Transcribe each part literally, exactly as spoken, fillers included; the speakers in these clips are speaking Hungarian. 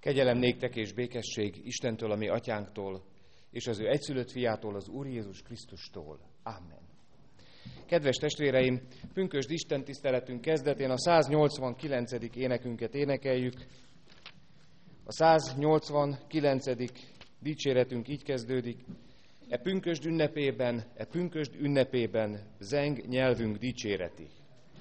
Kegyelem néktek és békesség Istentől, a mi atyánktól, és az ő egyszülött fiától, az Úr Jézus Krisztustól. Amen. Kedves testvéreim, pünkösd Isten tiszteletünk kezdetén a száznyolcvankilencedik énekünket énekeljük. A száznyolcvankilencedik dicséretünk így kezdődik. E pünkösd ünnepében, e pünkösd ünnepében zeng nyelvünk dicséreti.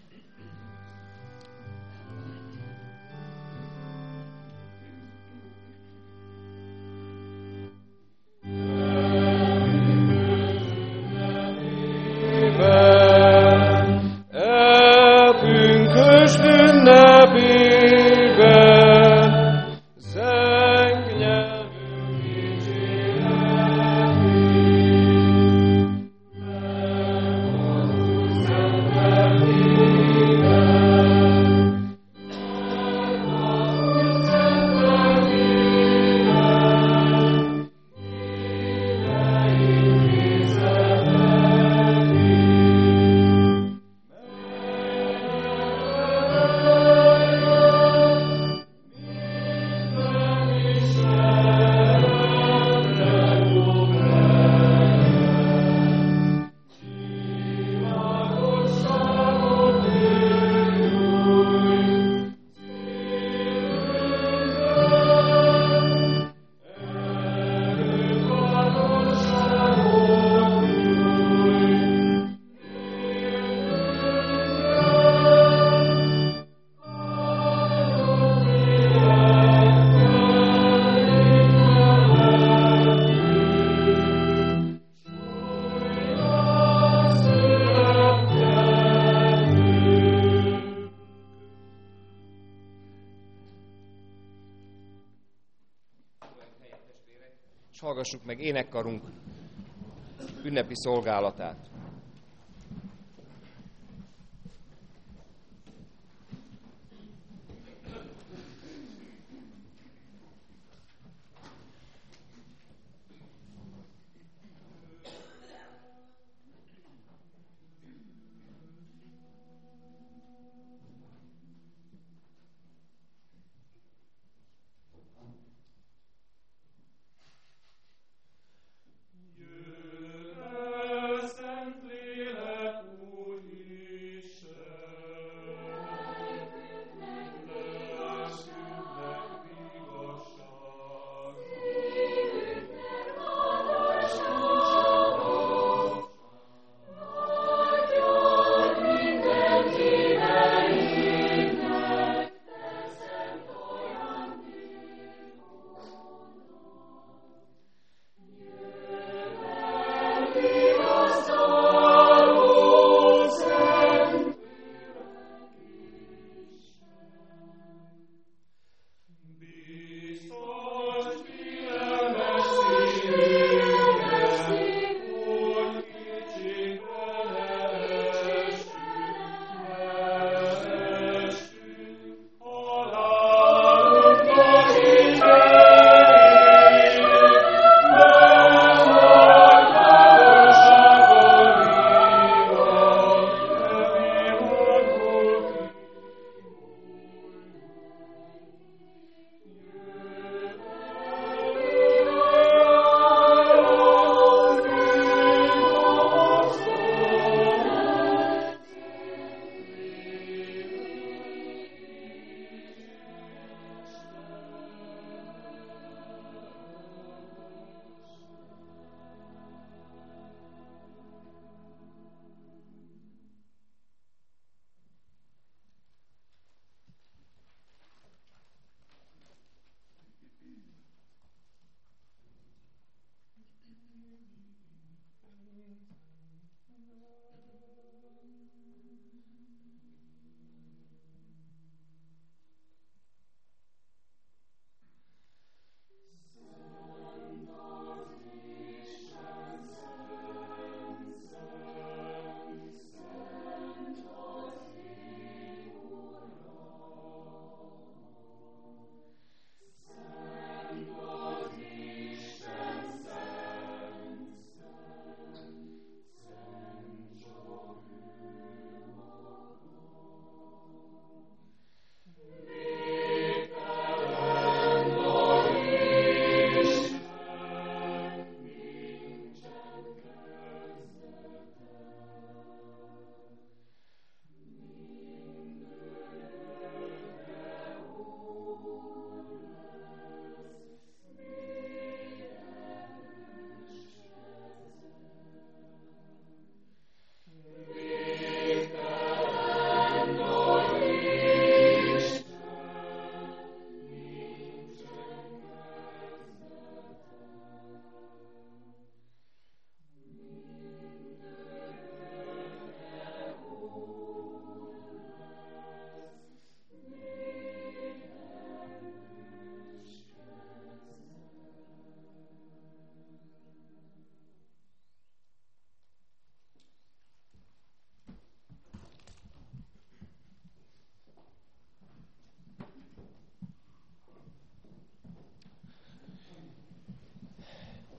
És hallgassuk meg énekkarunk ünnepi szolgálatát. Jössz,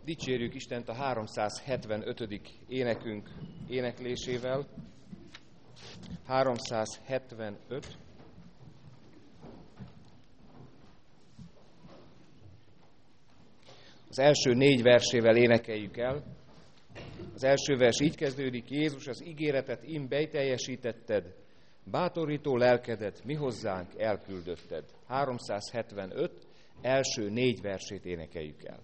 Dicsérjük Istent a háromszázhetvenötödik énekünk éneklésével. háromszázhetvenöt. Az első négy versével énekeljük el. Az első vers így kezdődik: Jézus, az ígéretet im bejteljesítetted, bátorító lelkedet mi hozzánk elküldötted. háromszázhetvenöt, első négy versét énekeljük el.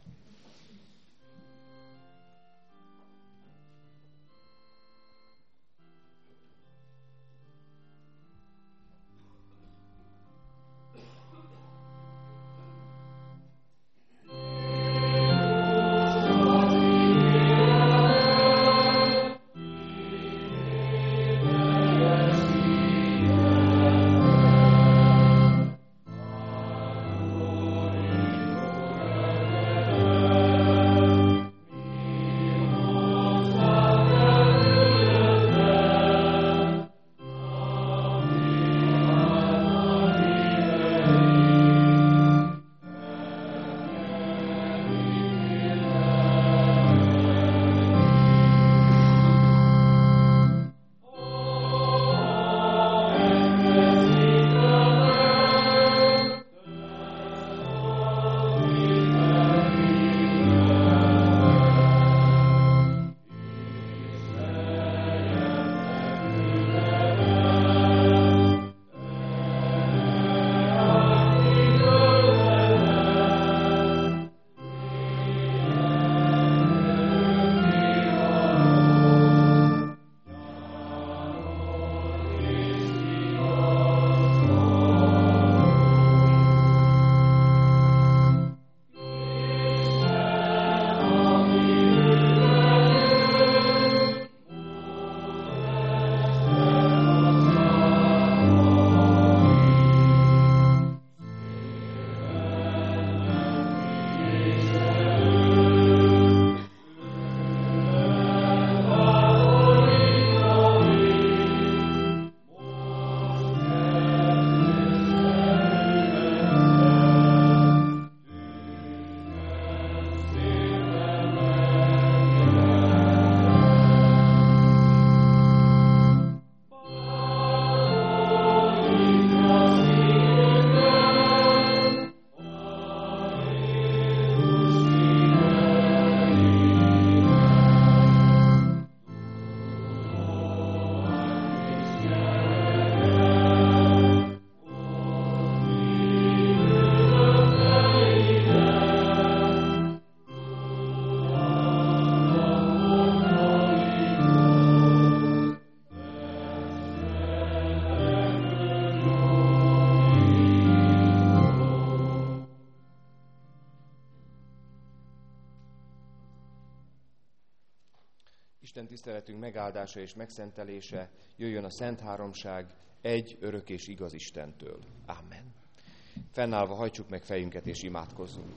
Isten tiszteletünk megáldása és megszentelése jöjjön a Szent Háromság egy örök és igaz Istentől. Amen. Fennállva hajtsuk meg fejünket és imádkozzunk.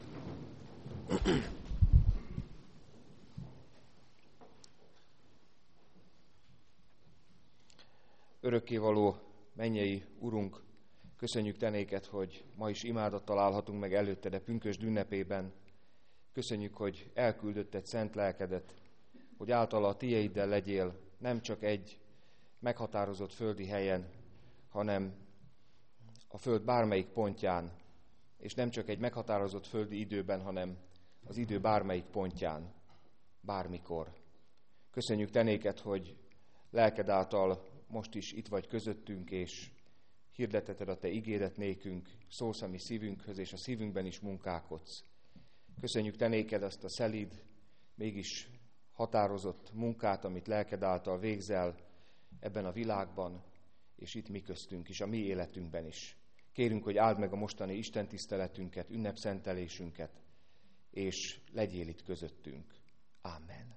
Örökkévaló mennyei Urunk, köszönjük Te néked, hogy ma is imádat találhatunk meg előtted a pünkösd ünnepében. Köszönjük, hogy elküldötted szent lelkedet, hogy általa a tiéiddel legyél nem csak egy meghatározott földi helyen, hanem a föld bármelyik pontján, és nem csak egy meghatározott földi időben, hanem az idő bármelyik pontján, bármikor. Köszönjük Te néked, hogy lelked által most is itt vagy közöttünk, és hirdeteted a Te igédet nékünk, szólsz a mi szívünkhöz, és a szívünkben is munkálkodsz. Köszönjük Te néked azt a szelíd, mégis határozott munkát, amit lelked által végzel ebben a világban, és itt mi köztünk is, a mi életünkben is. Kérünk, hogy áld meg a mostani istentiszteletünket, ünnepszentelésünket, és legyél itt közöttünk. Amen.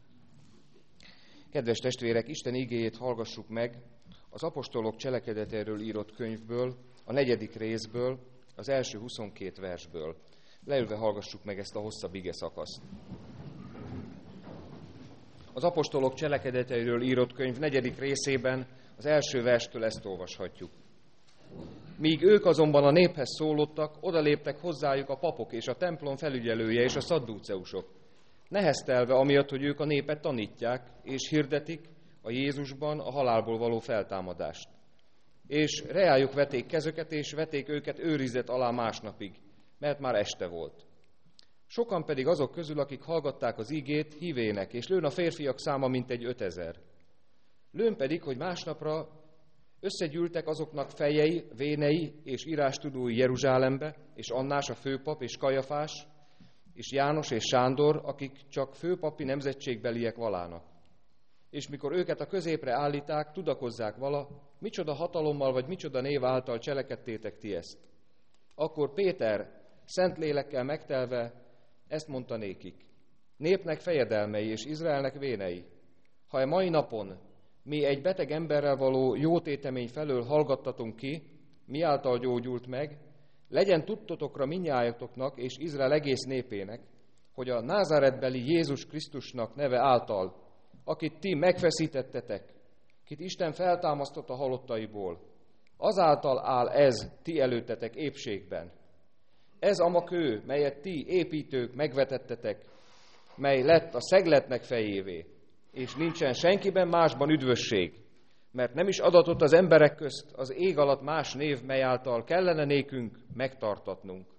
Kedves testvérek, Isten igéjét hallgassuk meg az apostolok cselekedetéről írott könyvből, a negyedik részből, az első huszonkét versből. Leülve hallgassuk meg ezt a hosszabb ige szakaszt. Az apostolok cselekedeteiről írott könyv negyedik részében az első verstől ezt olvashatjuk. Míg ők azonban a néphez szólottak, odaléptek hozzájuk a papok és a templom felügyelője és a szaddúceusok. neheztelve amiatt, hogy ők a népet tanítják, és hirdetik a Jézusban a halálból való feltámadást. És reájuk veték kezöket, és veték őket őrizet alá másnapig, mert már este volt. Sokan pedig azok közül, akik hallgatták az ígét, hívének, és lőn a férfiak száma mintegy ötezer. Lőn pedig, hogy másnapra összegyűltek azoknak fejei, vénei és írástudói Jeruzsálembe, és Annás a főpap, és Kajafás, és János és Sándor, akik csak főpapi nemzetségbeliek valának. És mikor őket a középre állíták, tudakozzák vala, micsoda hatalommal vagy micsoda név által cselekedtétek ti ezt. Akkor Péter szent lélekkel megtelve ezt mondta nékik: népnek fejedelmei és Izraelnek vénei, ha e mai napon mi egy beteg emberrel való jótétemény felől hallgattatunk ki, miáltal gyógyult meg, legyen tudtotokra mindnyájatoknak és Izrael egész népének, hogy a názáretbeli Jézus Krisztusnak neve által, akit ti megfeszítettetek, kit Isten feltámasztott a halottaiból, azáltal áll ez ti előttetek épségben. Ez a kő, melyet ti építők megvetettetek, mely lett a szegletnek fejévé, és nincsen senkiben másban üdvösség, mert nem is adatott az emberek közt az ég alatt más név, mely által kellene nékünk megtartatnunk.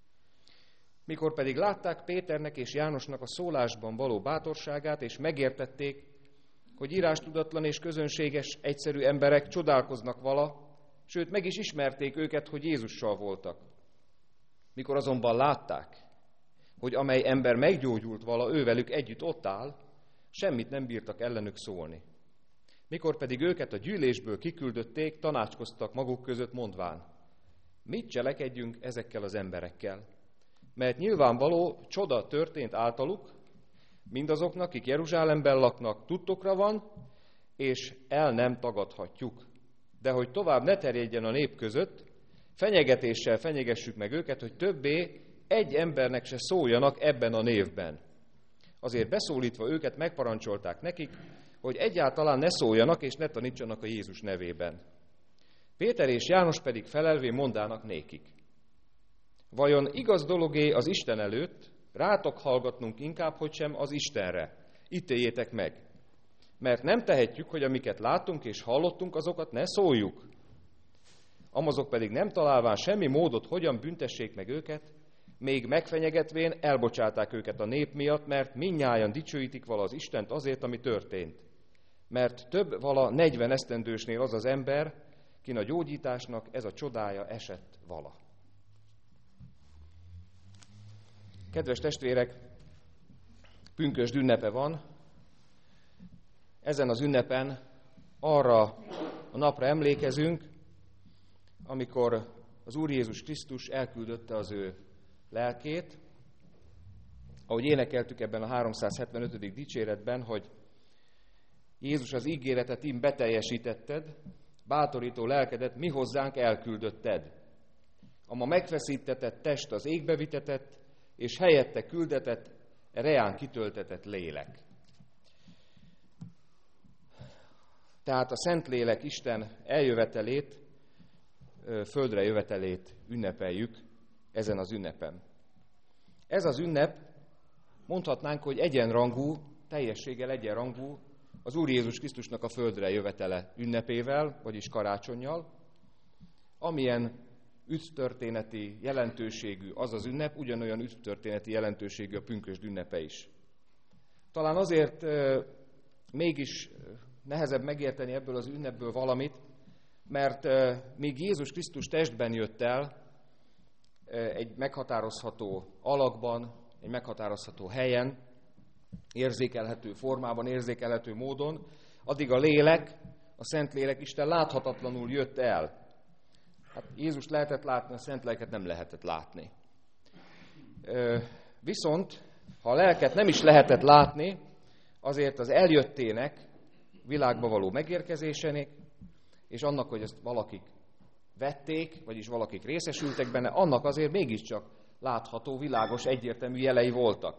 Mikor pedig látták Péternek és Jánosnak a szólásban való bátorságát, és megértették, hogy írástudatlan és közönséges, egyszerű emberek csodálkoznak vala, sőt meg is ismerték őket, hogy Jézussal voltak. Mikor azonban látták, hogy amely ember meggyógyult vala, ővelük együtt ott áll, semmit nem bírtak ellenük szólni. Mikor pedig őket a gyűlésből kiküldötték, tanácskoztak maguk között mondván: mit cselekedjünk ezekkel az emberekkel? Mert nyilvánvaló csoda történt általuk, mindazoknak, akik Jeruzsálemben laknak, tudtokra van, és el nem tagadhatjuk. De hogy tovább ne terjedjen a nép között, fenyegetéssel fenyegessük meg őket, hogy többé egy embernek se szóljanak ebben a névben. Azért beszólítva őket megparancsolták nekik, hogy egyáltalán ne szóljanak és ne tanítsanak a Jézus nevében. Péter és János pedig felelvé mondának nékik: vajon igaz dologé az Isten előtt, rátok hallgatnunk inkább, hogy sem az Istenre. Ítéljétek meg. Mert nem tehetjük, hogy amiket láttunk és hallottunk, azokat ne szóljuk. Amazok pedig nem találván semmi módot, hogyan büntessék meg őket, még megfenyegetvén elbocsálták őket a nép miatt, mert mindnyájan dicsőítik vala az Istent azért, ami történt. Mert több vala negyven esztendősnél az az ember, kin a gyógyításnak ez a csodája esett vala. Kedves testvérek, pünkösd ünnepe van. Ezen az ünnepen arra a napra emlékezünk, amikor az Úr Jézus Krisztus elküldötte az ő lelkét. Ahogy énekeltük ebben a háromszázhetvenötödik dicséretben, hogy Jézus az ígéretet im beteljesítetted, bátorító lelkedet mi hozzánk elküldötted. A ma megfeszítetett test az égbe vitetett, és helyette küldetett, reán kitöltetett lélek. Tehát a Szentlélek Isten eljövetelét, földre jövetelét ünnepeljük ezen az ünnepen. Ez az ünnep, mondhatnánk, hogy egyenrangú, teljességgel egyenrangú az Úr Jézus Krisztusnak a földre jövetele ünnepével, vagyis karácsonnyal, amilyen üdvtörténeti jelentőségű az az ünnep, ugyanolyan üdvtörténeti jelentőségű a pünkösd ünnepe is. Talán azért euh, mégis nehezebb megérteni ebből az ünnepből valamit, mert euh, míg Jézus Krisztus testben jött el, euh, egy meghatározható alakban, egy meghatározható helyen, érzékelhető formában, érzékelhető módon, addig a lélek, a Szentlélek Isten láthatatlanul jött el. Hát Jézus lehetett látni, a Szentléleket nem lehetett látni. Viszont, ha a lelket nem is lehetett látni, azért az eljöttének, világba való megérkezésének, és annak, hogy ezt valakik vették, vagyis valakik részesültek benne, annak azért mégiscsak látható, világos, egyértelmű jelei voltak.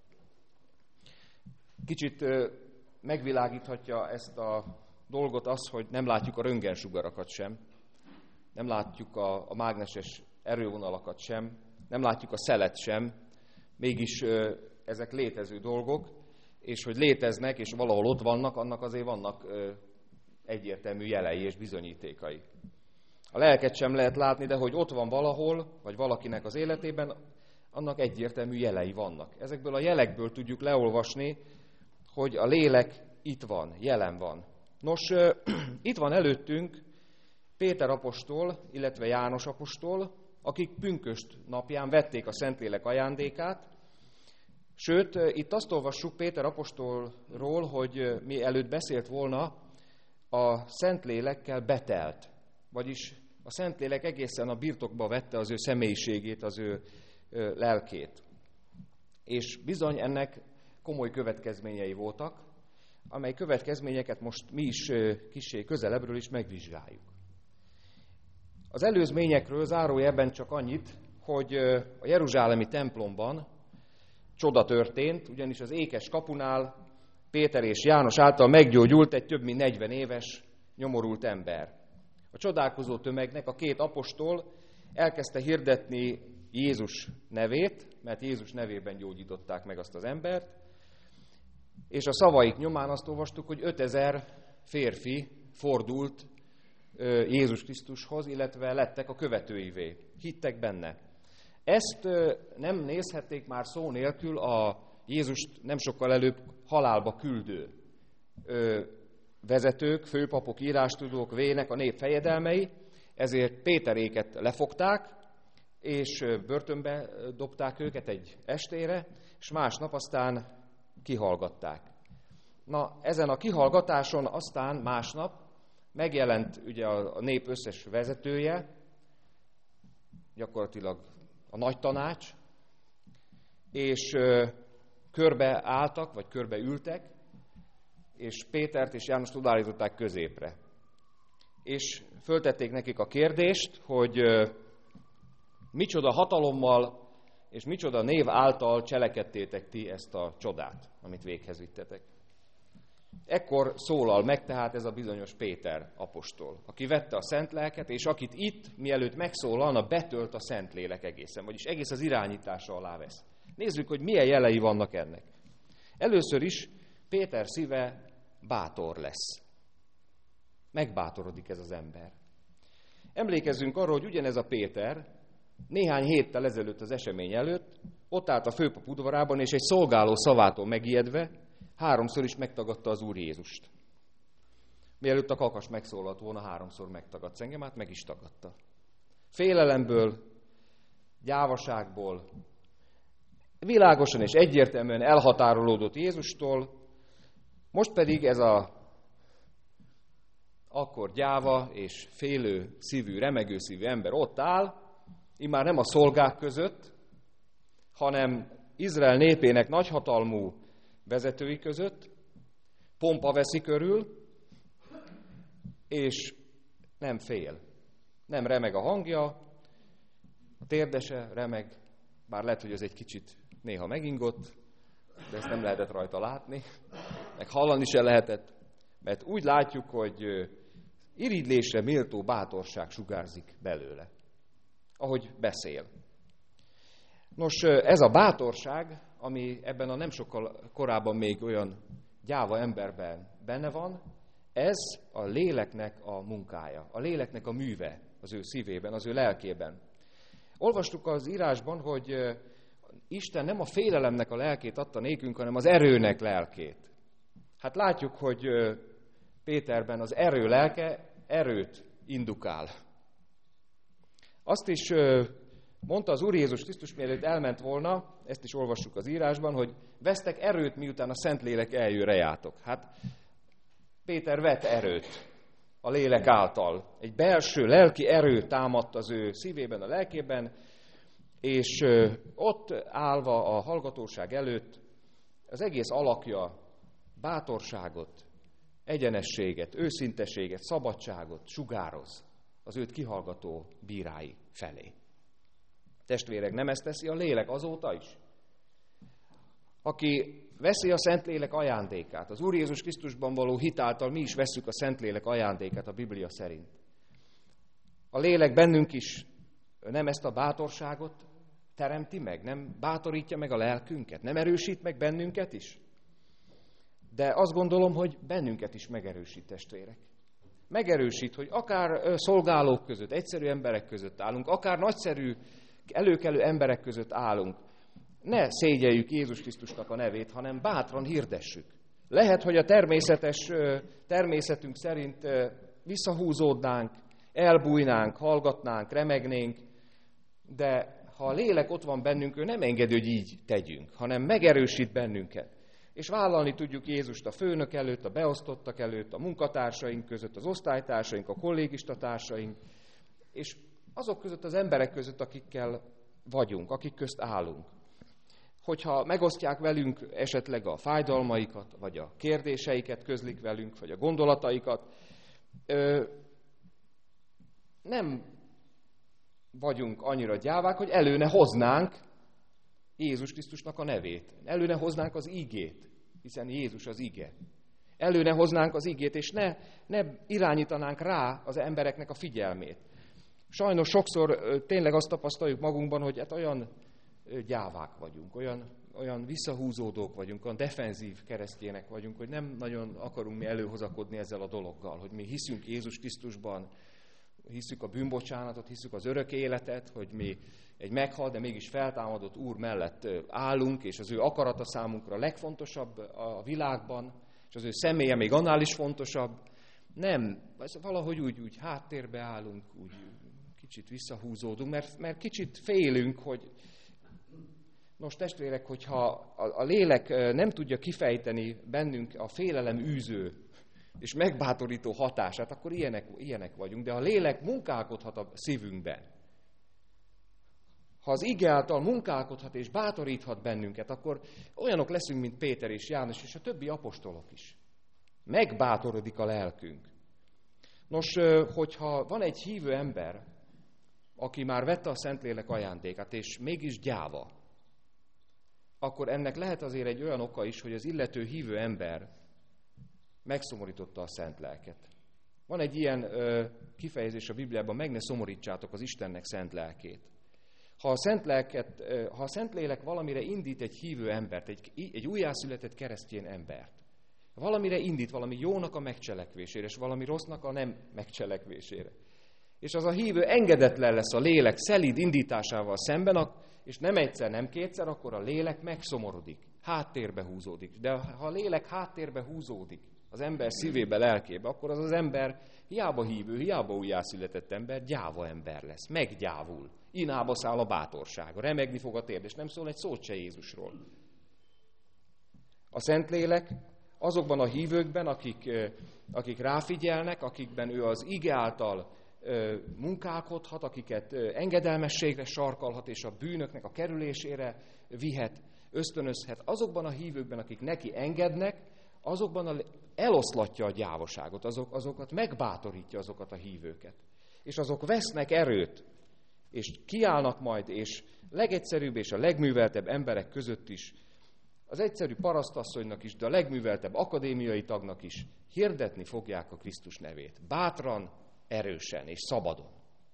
Kicsit megvilágíthatja ezt a dolgot az, hogy nem látjuk a röntgensugarakat sem, nem látjuk a, a mágneses erővonalakat sem, nem látjuk a szelet sem, mégis ezek létező dolgok, és hogy léteznek, és valahol ott vannak, annak azért vannak egyértelmű jelei és bizonyítékai. A lelket sem lehet látni, de hogy ott van valahol, vagy valakinek az életében, annak egyértelmű jelei vannak. Ezekből a jelekből tudjuk leolvasni, hogy a lélek itt van, jelen van. Nos, itt van előttünk Péter apostol, illetve János apostol, akik pünkösd napján vették a Szentlélek ajándékát. Sőt, itt azt olvassuk Péter apostolról, hogy mielőtt beszélt volna, a Szentlélekkel betelt. Vagyis a Szentlélek egészen a birtokba vette az ő személyiségét, az ő lelkét. És bizony ennek komoly következményei voltak, amely következményeket most mi is kissé közelebbről is megvizsgáljuk. Az előzményekről zárójelben csak annyit, hogy a jeruzsálemi templomban csoda történt, ugyanis az ékes kapunál Péter és János által meggyógyult egy több mint negyven éves nyomorult ember. A csodálkozó tömegnek a két apostol elkezdte hirdetni Jézus nevét, mert Jézus nevében gyógyították meg azt az embert, és a szavaik nyomán azt olvastuk, hogy ötezer férfi fordult Jézus Krisztushoz, illetve lettek a követőivé. Hittek benne. Ezt nem nézhették már szó nélkül a Jézust nem sokkal előbb halálba küldő vezetők, főpapok, írástudók, vének, a nép fejedelmei, ezért Péteréket lefogták, és börtönbe dobták őket egy estére, és másnap aztán kihallgatták. Na, ezen a kihallgatáson aztán másnap megjelent ugye a nép összes vezetője, gyakorlatilag a nagy tanács, és körbe álltak, vagy körbe ültek, és Pétert és Jánust odaállították középre. És föltették nekik a kérdést, hogy micsoda hatalommal és micsoda név által cselekedtétek ti ezt a csodát, amit véghez vittetek. Ekkor szólal meg tehát ez a bizonyos Péter apostol, aki vette a szent lelket, és akit itt, mielőtt megszólalna, betölt a szent lélek egészen, vagyis egész az irányítása alá vesz. Nézzük, hogy milyen jelei vannak ennek. Először is Péter szíve bátor lesz. Megbátorodik ez az ember. Emlékezzünk arra, hogy ugyanez a Péter néhány héttel ezelőtt az esemény előtt ott állt a főpap udvarában, és egy szolgáló szavától megijedve háromszor is megtagadta az Úr Jézust. Mielőtt a kakas megszólalt volna, háromszor megtagadsz engem, hát meg is tagadta. Félelemből, gyávaságból, világosan és egyértelműen elhatárolódott Jézustól, most pedig ez a akkor gyáva és félő szívű, remegő szívű ember ott áll, immár nem a szolgák között, hanem Izrael népének nagyhatalmú vezetői között, pompa veszi körül, és nem fél. Nem remeg a hangja, a térdese remeg, bár lehet, hogy ez egy kicsit néha megingott, de ezt nem lehetett rajta látni, meg hallani se lehetett, mert úgy látjuk, hogy irigylésre méltó bátorság sugárzik belőle, ahogy beszél. Nos, ez a bátorság, ami ebben a nem sokkal korábban még olyan gyáva emberben benne van, ez a léleknek a munkája, a léleknek a műve az ő szívében, az ő lelkében. Olvastuk az írásban, hogy Isten nem a félelemnek a lelkét adta nékünk, hanem az erőnek lelkét. Hát látjuk, hogy Péterben az erő lelke erőt indukál. Azt is mondta az Úr Jézus Krisztus, mielőtt elment volna, ezt is olvassuk az írásban, hogy vesztek erőt, miután a Szentlélek eljön rejátok. Hát Péter vett erőt a lélek által. Egy belső lelki erő támadt az ő szívében, a lelkében, és ott állva a hallgatóság előtt az egész alakja bátorságot, egyenességet, őszinteséget, szabadságot sugároz az őt kihallgató bírái felé. Testvérek, nem ezt teszi a lélek azóta is? Aki veszi a Szentlélek ajándékát, az Úr Jézus Krisztusban való hit által mi is vesszük a Szentlélek ajándékát a Biblia szerint. A lélek bennünk is nem ezt a bátorságot teremti meg, nem bátorítja meg a lelkünket, nem erősít meg bennünket is? De azt gondolom, hogy bennünket is megerősít, testvérek. Megerősít, hogy akár szolgálók között, egyszerű emberek között állunk, akár nagyszerű, előkelő emberek között állunk. Ne szégyeljük Jézus Krisztusnak a nevét, hanem bátran hirdessük. Lehet, hogy a természetes természetünk szerint visszahúzódnánk, elbújnánk, hallgatnánk, remegnénk, de ha a lélek ott van bennünk, ő nem engedi, hogy így tegyünk, hanem megerősít bennünket. És vállalni tudjuk Jézust a főnök előtt, a beosztottak előtt, a munkatársaink között, az osztálytársaink, a kollégista társaink, és azok között az emberek között, akikkel vagyunk, akik közt állunk. Hogyha megosztják velünk esetleg a fájdalmaikat, vagy a kérdéseiket közlik velünk, vagy a gondolataikat, nem vagyunk annyira gyávák, hogy elő ne hoznánk Jézus Krisztusnak a nevét. Elő ne hoznánk az igét, hiszen Jézus az ige. Elő ne hoznánk az igét, és ne, ne irányítanánk rá az embereknek a figyelmét. Sajnos sokszor tényleg azt tapasztaljuk magunkban, hogy hát olyan gyávák vagyunk, olyan, olyan visszahúzódók vagyunk, olyan defenzív keresztjének vagyunk, hogy nem nagyon akarunk mi előhozakodni ezzel a dologgal, hogy mi hiszünk Jézus Krisztusban, hiszük a bűnbocsánatot, hiszük az örök életet, hogy mi egy meghalt, de mégis feltámadott Úr mellett állunk, és az ő akarata számunkra a legfontosabb a világban, és az ő személye még annál is fontosabb. Nem, valahogy úgy, úgy háttérbe állunk, úgy kicsit visszahúzódunk, mert, mert kicsit félünk, hogy nos, testvérek, hogyha a, a lélek nem tudja kifejteni bennünk a félelem űző és megbátorító hatását, akkor ilyenek, ilyenek vagyunk. De a lélek munkálkodhat a szívünkben. Ha az ige által munkálkodhat és bátoríthat bennünket, akkor olyanok leszünk, mint Péter és János és a többi apostolok is. Megbátorodik a lelkünk. Nos, hogyha van egy hívő ember, aki már vette a Szentlélek ajándékát, és mégis gyáva, akkor ennek lehet azért egy olyan oka is, hogy az illető hívő ember megszomorította a szent lelket. Van egy ilyen ö, kifejezés a Bibliában, meg ne szomorítsátok az Istennek szent lelkét. Ha a szent, lelket, ö, ha a szent lélek valamire indít egy hívő embert, egy, egy újjászületett keresztény embert, valamire indít, valami jónak a megcselekvésére, és valami rossznak a nem megcselekvésére. És az a hívő engedetlen lesz a lélek szelíd indításával szemben, és nem egyszer, nem kétszer, akkor a lélek megszomorodik, háttérbe húzódik. De ha a lélek háttérbe húzódik az ember szívébe, lelkébe, akkor az az ember hiába hívő, hiába újjászületett ember, gyáva ember lesz, meggyávul. Inába száll a bátorsága, remegni fog a térd, és nem szól egy szót se Jézusról. A Szentlélek azokban a hívőkben, akik, akik ráfigyelnek, akikben ő az ige által munkálkodhat, akiket engedelmességre sarkalhat, és a bűnöknek a kerülésére vihet, ösztönözhet. Azokban a hívőkben, akik neki engednek, azokban eloszlatja a gyávaságot, azok, azokat megbátorítja azokat a hívőket. És azok vesznek erőt, és kiállnak majd, és legegyszerűbb és a legműveltebb emberek között is, az egyszerű parasztasszonynak is, de a legműveltebb akadémiai tagnak is hirdetni fogják a Krisztus nevét. Bátran, erősen és szabadon.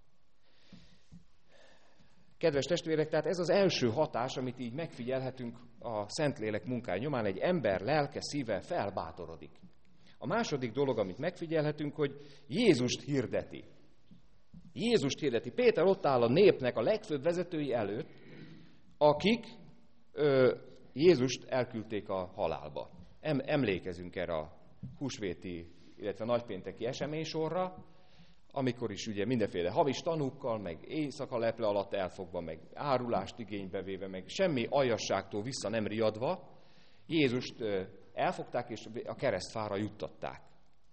Kedves testvérek, tehát ez az első hatás, amit így megfigyelhetünk a Szentlélek munkája nyomán, egy ember lelke, szíve felbátorodik. A második dolog, amit megfigyelhetünk, hogy Jézust hirdeti. Jézust hirdeti. Péter ott áll a népnek a legfőbb vezetői előtt, akik ö, Jézust elküldték a halálba. Em, emlékezünk erre a húsvéti, illetve nagypénteki eseménysorra, amikor is ugye mindenféle havis tanúkkal, meg éjszaka leple alatt elfogva, meg árulást igénybe véve, meg semmi aljasságtól vissza nem riadva, Jézust elfogták és a keresztfára juttatták.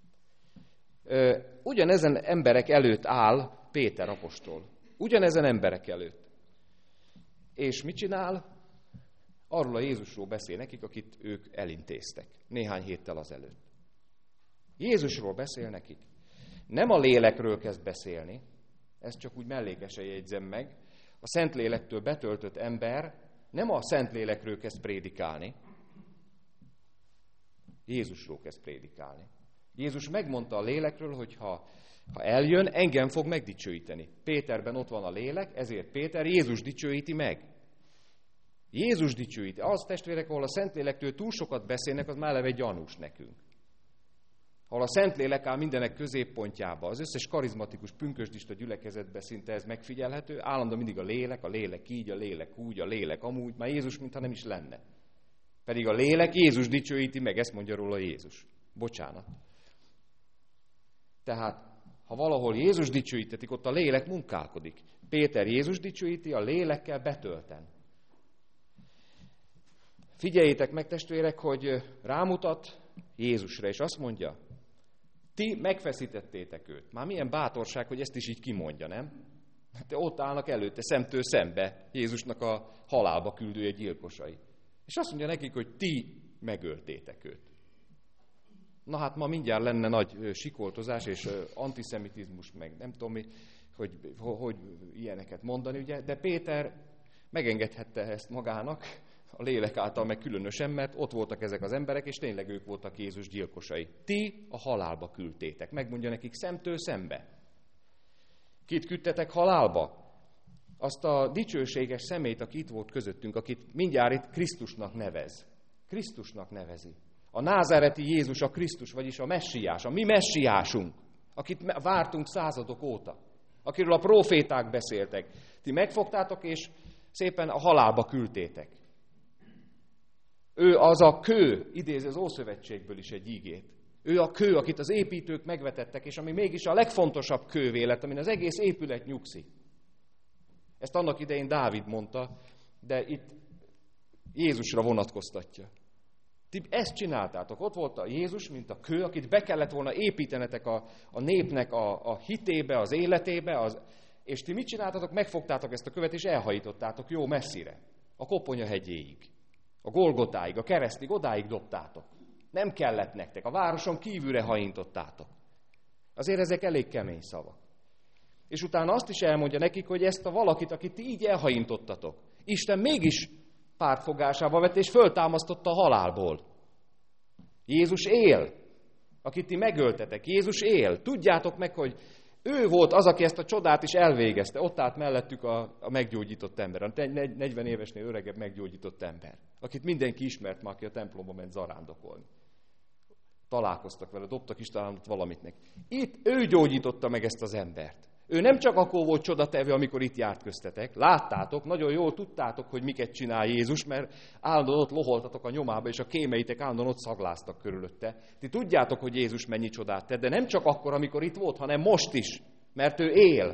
Ugyanezen emberek előtt áll Péter apostol. Ugyanezen emberek előtt. És mit csinál? Arról a Jézusról beszél nekik, akit ők elintéztek néhány héttel azelőtt. Jézusról beszél nekik. Nem a lélekről kezd beszélni, ezt csak úgy mellékesen jegyzem meg. A Szentlélektől betöltött ember nem a Szentlélekről kezd prédikálni, Jézusról kezd prédikálni. Jézus megmondta a lélekről, hogy ha, ha eljön, engem fog megdicsőíteni. Péterben ott van a lélek, ezért Péter Jézus dicsőíti meg. Jézus dicsőíti. Az, testvérek, ahol a Szentlélektől túl sokat beszélnek, az már eleve gyanús nekünk. Ahol a Szentlélek áll mindenek középpontjába, az összes karizmatikus pünkösdista gyülekezetben szinte ez megfigyelhető, állandóan mindig a lélek, a lélek így, a lélek úgy, a lélek amúgy, már Jézus mintha nem is lenne. Pedig a lélek Jézus dicsőíti meg, ezt mondja róla Jézus. Bocsánat. Tehát, ha valahol Jézus dicsőítetik, ott a lélek munkálkodik. Péter Jézus dicsőíti, a lélekkel betölten. Figyeljétek meg, testvérek, hogy rámutat Jézusra, és azt mondja, ti megfeszítettétek őt. Már milyen bátorság, hogy ezt is így kimondja, nem? De ott állnak előtte, szemtől szembe Jézusnak a halálba küldője gyilkosai. És azt mondja nekik, hogy ti megöltétek őt. Na hát ma mindjárt lenne nagy sikoltozás és antiszemitizmus, meg nem tudom mi, hogy, hogy ilyeneket mondani, ugye? De Péter megengedhette ezt magának, a lélek által meg különösen, mert ott voltak ezek az emberek, és tényleg ők voltak Jézus gyilkosai. Ti a halálba küldtétek. Megmondja nekik szemtől szembe. Kit küldtetek halálba? Azt a dicsőséges személyt, aki itt volt közöttünk, akit mindjárt itt Krisztusnak nevez. Krisztusnak nevezi. A názáreti Jézus a Krisztus, vagyis a messiás, a mi messiásunk, akit vártunk századok óta, akiről a proféták beszéltek. Ti megfogtátok, és szépen a halálba küldtétek. Ő az a kő, idézi az Ószövetségből is egy ígét. Ő a kő, akit az építők megvetettek, és ami mégis a legfontosabb kővé lett, amin az egész épület nyugszik. Ezt annak idején Dávid mondta, de itt Jézusra vonatkoztatja. Ti ezt csináltátok. Ott volt a Jézus, mint a kő, akit be kellett volna építenetek a, a népnek a, a hitébe, az életébe, az, és ti mit csináltatok? Megfogtátok ezt a követ, és elhajítottátok jó messzire. A Koponya hegyéig, a Golgotáig, a keresztig, odáig dobtátok. Nem kellett nektek, a városon kívülre hajítottátok. Azért ezek elég kemény szavak. És utána azt is elmondja nekik, hogy ezt a valakit, akit ti így elhajítottatok, Isten mégis pártfogásába vett, és föltámasztotta a halálból. Jézus él, akit ti megöltetek. Jézus él. Tudjátok meg, hogy ő volt az, aki ezt a csodát is elvégezte. Ott állt mellettük a, a meggyógyított ember, a negyven évesnél öregebb meggyógyított ember, akit mindenki ismert már, aki a templomba ment zarándokolni. Találkoztak vele, dobtak is talán valamit neki. Itt ő gyógyította meg ezt az embert. Ő nem csak akkor volt csodatevő, amikor itt járt köztetek. Láttátok, nagyon jól tudtátok, hogy miket csinál Jézus, mert állandóan ott loholtatok a nyomába, és a kémeitek állandóan ott szagláztak körülötte. Ti tudjátok, hogy Jézus mennyi csodát tett, de nem csak akkor, amikor itt volt, hanem most is, mert ő él.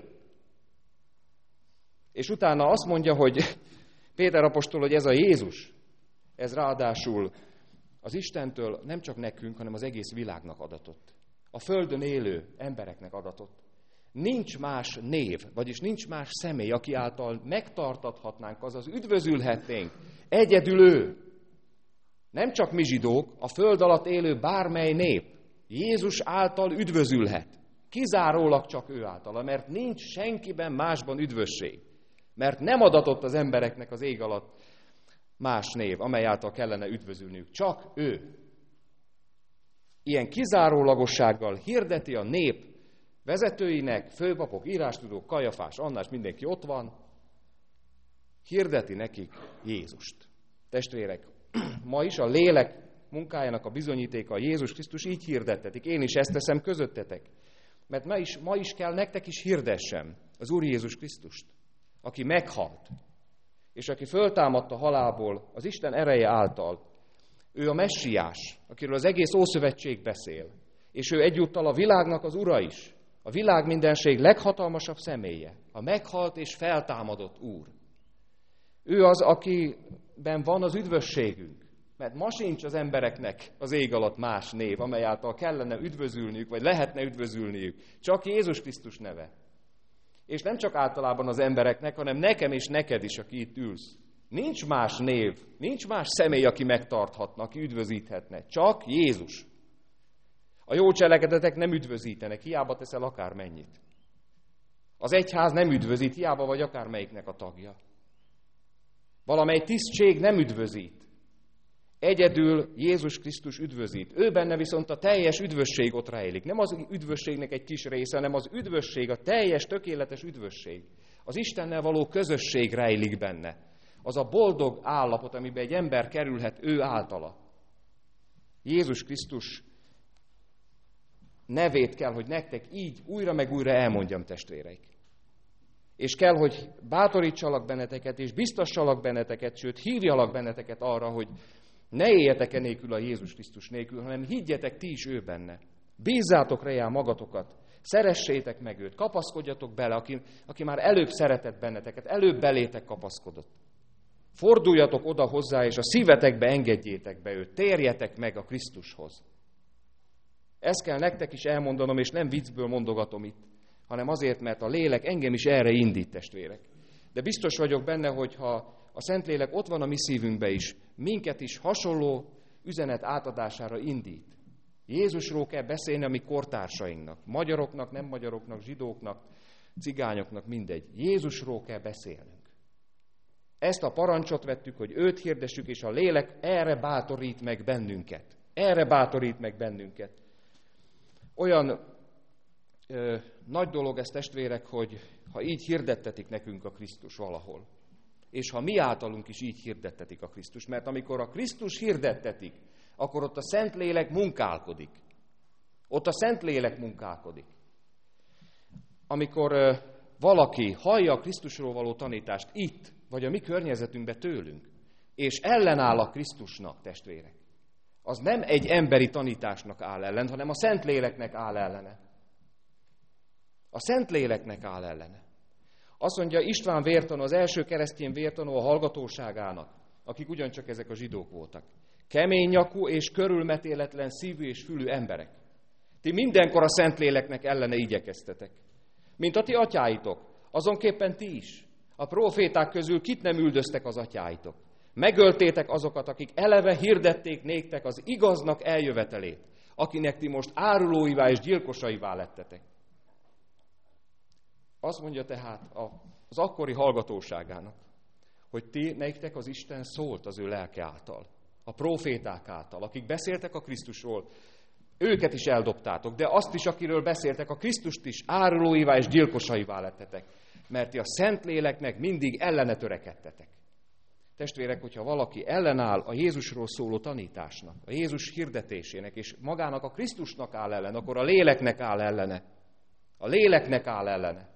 És utána azt mondja, hogy Péter apostol, hogy ez a Jézus, ez ráadásul az Istentől nem csak nekünk, hanem az egész világnak adatott. A földön élő embereknek adatott. Nincs más név, vagyis nincs más személy, aki által megtartathatnánk, azaz üdvözülhetnénk. Egyedül ő. Nem csak mi zsidók, a föld alatt élő bármely nép Jézus által üdvözülhet. Kizárólag csak ő általa, mert nincs senkiben másban üdvösség. Mert nem adatott az embereknek az ég alatt más név, amely által kellene üdvözülniük. Csak ő. Ilyen kizárólagossággal hirdeti a nép vezetőinek, főpapok, írástudók, Kajafás, Annás, mindenki ott van, hirdeti nekik Jézust. Testvérek, ma is a lélek munkájának a bizonyítéka, a Jézus Krisztus így hirdettetik. Én is ezt teszem közöttetek. Mert ma is, ma is kell nektek is hirdessem az Úr Jézus Krisztust, aki meghalt, és aki föltámadt a halálból az Isten ereje által. Ő a messiás, akiről az egész Ószövetség beszél, és ő egyúttal a világnak az ura is. A világ mindenség leghatalmasabb személye, a meghalt és feltámadott Úr. Ő az, akiben van az üdvösségünk. Mert ma sincs az embereknek az ég alatt más név, amely által kellene üdvözülniük, vagy lehetne üdvözülniük. Csak Jézus Krisztus neve. És nem csak általában az embereknek, hanem nekem és neked is, aki itt ülsz. Nincs más név, nincs más személy, aki megtarthatna, aki üdvözíthetne. Csak Jézus. A jó cselekedetek nem üdvözítenek, hiába teszel akármennyit. Az egyház nem üdvözít, hiába vagy akármelyiknek a tagja. Valamely tisztség nem üdvözít. Egyedül Jézus Krisztus üdvözít. Ő benne viszont a teljes üdvösség ott rejlik. Nem az üdvösségnek egy kis része, hanem az üdvösség, a teljes, tökéletes üdvösség. Az Istennel való közösség rejlik benne. Az a boldog állapot, amiben egy ember kerülhet ő általa. Jézus Krisztus nevét kell, hogy nektek így újra meg újra elmondjam, testvéreik. És kell, hogy bátorítsalak benneteket, és biztassalak benneteket, sőt, hívjalak benneteket arra, hogy ne éljetek enélkül a Jézus Krisztus nélkül, hanem higgyetek ti is ő benne. Bízzátok rá magatokat, szeressétek meg őt, kapaszkodjatok bele, aki, aki már előbb szeretett benneteket, előbb belétek kapaszkodott. Forduljatok oda hozzá, és a szívetekbe engedjétek be őt, térjetek meg a Krisztushoz. Ezt kell nektek is elmondanom, és nem viccből mondogatom itt, hanem azért, mert a lélek engem is erre indít, testvérek. De biztos vagyok benne, hogy ha a Szentlélek ott van a mi szívünkbe is, minket is hasonló üzenet átadására indít. Jézusról kell beszélni a mi kortársainknak, magyaroknak, nem magyaroknak, zsidóknak, cigányoknak, mindegy. Jézusról kell beszélnünk. Ezt a parancsot vettük, hogy őt hirdessük, és a lélek erre bátorít meg bennünket. Erre bátorít meg bennünket. Olyan ö, nagy dolog ez, testvérek, hogy ha így hirdettetik nekünk a Krisztus valahol, és ha mi általunk is így hirdettetik a Krisztus, mert amikor a Krisztus hirdettetik, akkor ott a Szentlélek munkálkodik. Ott a Szentlélek munkálkodik. Amikor ö, valaki hallja a Krisztusról való tanítást itt, vagy a mi környezetünkben tőlünk, és ellenáll a Krisztusnak, testvérek, az nem egy emberi tanításnak áll ellen, hanem a Szentléleknek áll ellene. A Szentléleknek áll ellene. Azt mondja István vértanú, az első keresztény vértanú a hallgatóságának, akik ugyancsak ezek a zsidók voltak. Kemény nyakú és körülmetéletlen szívű és fülű emberek. Ti mindenkor a Szentléleknek ellene igyekeztetek. Mint a ti atyáitok, azonképpen ti is. A próféták közül kit nem üldöztek az atyáitok? Megöltétek azokat, akik eleve hirdették néktek az igaznak eljövetelét, akinek ti most árulóivá és gyilkosaivá lettetek. Azt mondja tehát az akkori hallgatóságának, hogy ti, nektek az Isten szólt az ő lelke által, a próféták által, akik beszéltek a Krisztusról, őket is eldobtátok, de azt is, akiről beszéltek, a Krisztust is árulóivá és gyilkosaivá lettetek, mert ti a Szentléleknek mindig ellene törekedtetek. Testvérek, hogyha valaki ellenáll a Jézusról szóló tanításnak, a Jézus hirdetésének, és magának a Krisztusnak áll ellen, akkor a léleknek áll ellene. A léleknek áll ellene.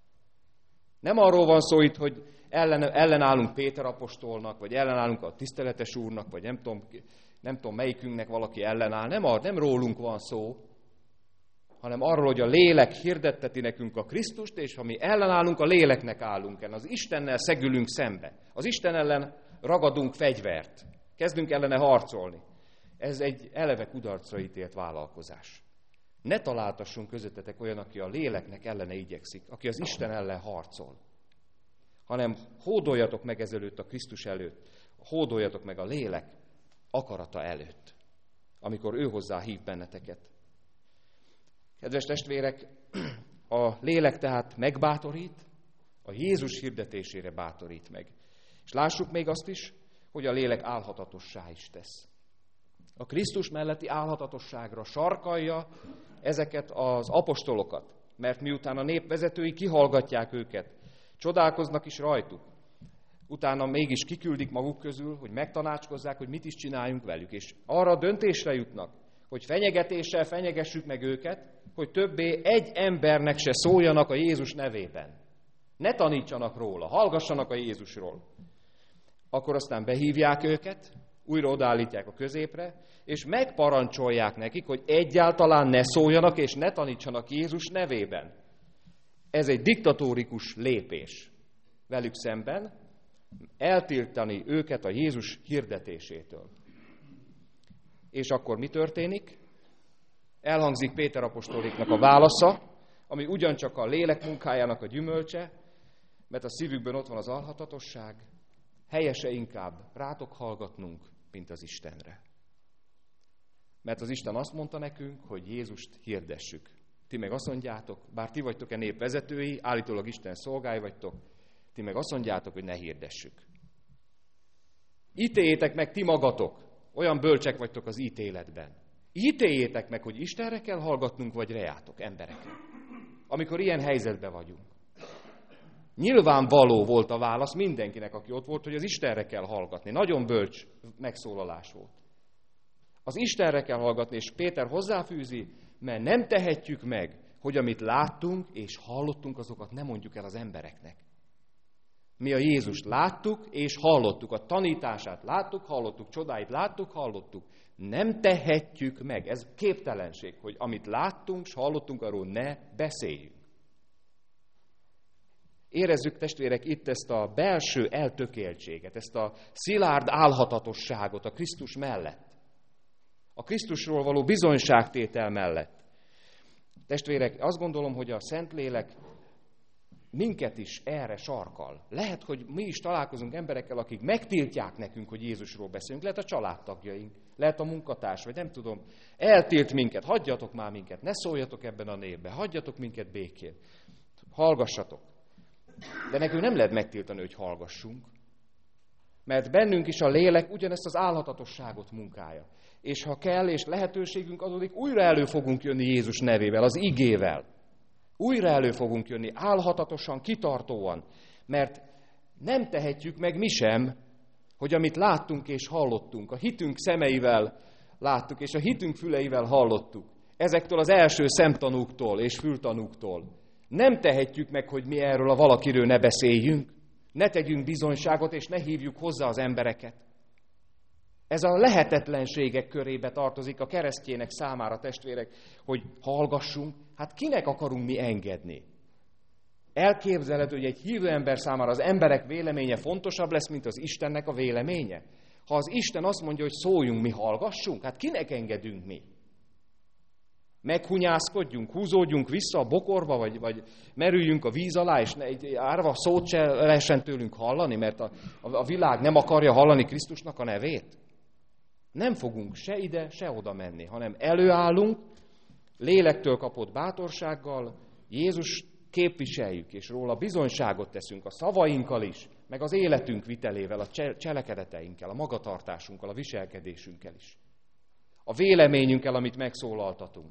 Nem arról van szó itt, hogy ellen, ellenállunk Péter apostolnak, vagy ellenállunk a tiszteletes úrnak, vagy nem tudom, nem tudom melyikünknek valaki ellenáll. Nem, ar, nem rólunk van szó, hanem arról, hogy a lélek hirdetteti nekünk a Krisztust, és ha mi ellenállunk, a léleknek állunk el. Az Istennel szegülünk szembe. Az Isten ellen ragadunk fegyvert. Kezdünk ellene harcolni. Ez egy eleve kudarcra ítélt vállalkozás. Ne találtassunk közöttetek olyan, aki a léleknek ellene igyekszik, aki az Isten ellen harcol. Hanem hódoljatok meg ezelőtt a Krisztus előtt, hódoljatok meg a lélek akarata előtt, amikor ő hozzá hív benneteket. Kedves testvérek, a lélek tehát megbátorít, a Jézus hirdetésére bátorít meg. És lássuk még azt is, hogy a lélek álhatatossá is tesz. A Krisztus melletti álhatatosságra sarkalja ezeket az apostolokat, mert miután a népvezetői kihallgatják őket, csodálkoznak is rajtuk, utána mégis kiküldik maguk közül, hogy megtanácskozzák, hogy mit is csináljunk velük, és arra a döntésre jutnak, hogy fenyegetéssel fenyegessük meg őket, hogy többé egy embernek se szóljanak a Jézus nevében. Ne tanítsanak róla, hallgassanak a Jézusról. Akkor aztán behívják őket, újra odaállítják a középre, és megparancsolják nekik, hogy egyáltalán ne szóljanak és ne tanítsanak Jézus nevében. Ez egy diktatórikus lépés velük szemben, eltiltani őket a Jézus hirdetésétől. És akkor mi történik? Elhangzik Péter apostoliknak a válasza, ami ugyancsak a lélek munkájának a gyümölcse, mert a szívükben ott van az alhatatosság, helyese inkább rátok hallgatnunk, mint az Istenre. Mert az Isten azt mondta nekünk, hogy Jézust hirdessük. Ti meg azt mondjátok, bár ti vagytok-e nép vezetői, állítólag Isten szolgái vagytok, ti meg azt mondjátok, hogy ne hirdessük. Ítéljétek meg ti magatok, olyan bölcsek vagytok az ítéletben. Ítéljétek meg, hogy Istenre kell hallgatnunk, vagy reátok, emberekre. Amikor ilyen helyzetben vagyunk. Nyilvánvaló volt a válasz mindenkinek, aki ott volt, hogy az Istenre kell hallgatni. Nagyon bölcs megszólalás volt. Az Istenre kell hallgatni, és Péter hozzáfűzi, mert nem tehetjük meg, hogy amit láttunk és hallottunk, azokat nem mondjuk el az embereknek. Mi a Jézust láttuk és hallottuk, a tanítását láttuk, hallottuk, csodáit láttuk, hallottuk. Nem tehetjük meg, ez képtelenség, hogy amit láttunk és hallottunk, arról ne beszéljünk. Érezzük, testvérek, itt ezt a belső eltökéltséget, ezt a szilárd álhatatosságot a Krisztus mellett. A Krisztusról való bizonyságtétel mellett. Testvérek, azt gondolom, hogy a Szentlélek minket is erre sarkal. Lehet, hogy mi is találkozunk emberekkel, akik megtiltják nekünk, hogy Jézusról beszélünk. Lehet a családtagjaink, lehet a munkatárs, vagy nem tudom. Eltilt minket, hagyjatok már minket, ne szóljatok ebben a névben, hagyjatok minket békén. Hallgassatok. De nekünk nem lehet megtiltani, hogy hallgassunk. Mert bennünk is a lélek ugyanezt az álhatatosságot munkálja. És ha kell, és lehetőségünk adódik, újra elő fogunk jönni Jézus nevével, az igével. Újra elő fogunk jönni, álhatatosan, kitartóan. Mert nem tehetjük meg mi sem, hogy amit láttunk és hallottunk, a hitünk szemeivel láttuk, és a hitünk füleivel hallottuk, ezektől az első szemtanúktól és fültanúktól, nem tehetjük meg, hogy mi erről a valakiről ne beszéljünk, ne tegyünk bizonyságot, és ne hívjuk hozzá az embereket. Ez a lehetetlenségek körébe tartozik a keresztjének számára, testvérek, hogy hallgassunk. Hát kinek akarunk mi engedni? Elképzelhető, hogy egy hívő ember számára az emberek véleménye fontosabb lesz, mint az Istennek a véleménye. Ha az Isten azt mondja, hogy szóljunk, mi hallgassunk, hát kinek engedünk mi? Meghunyászkodjunk, húzódjunk vissza a bokorba, vagy, vagy merüljünk a víz alá, és egy árva szót se lehessen tőlünk hallani, mert a, a világ nem akarja hallani Krisztusnak a nevét? Nem fogunk se ide, se oda menni, hanem előállunk, lélektől kapott bátorsággal, Jézus képviseljük, és róla bizonyságot teszünk a szavainkkal is, meg az életünk vitelével, a cselekedeteinkkel, a magatartásunkkal, a viselkedésünkkel is. A véleményünkkel, amit megszólaltatunk.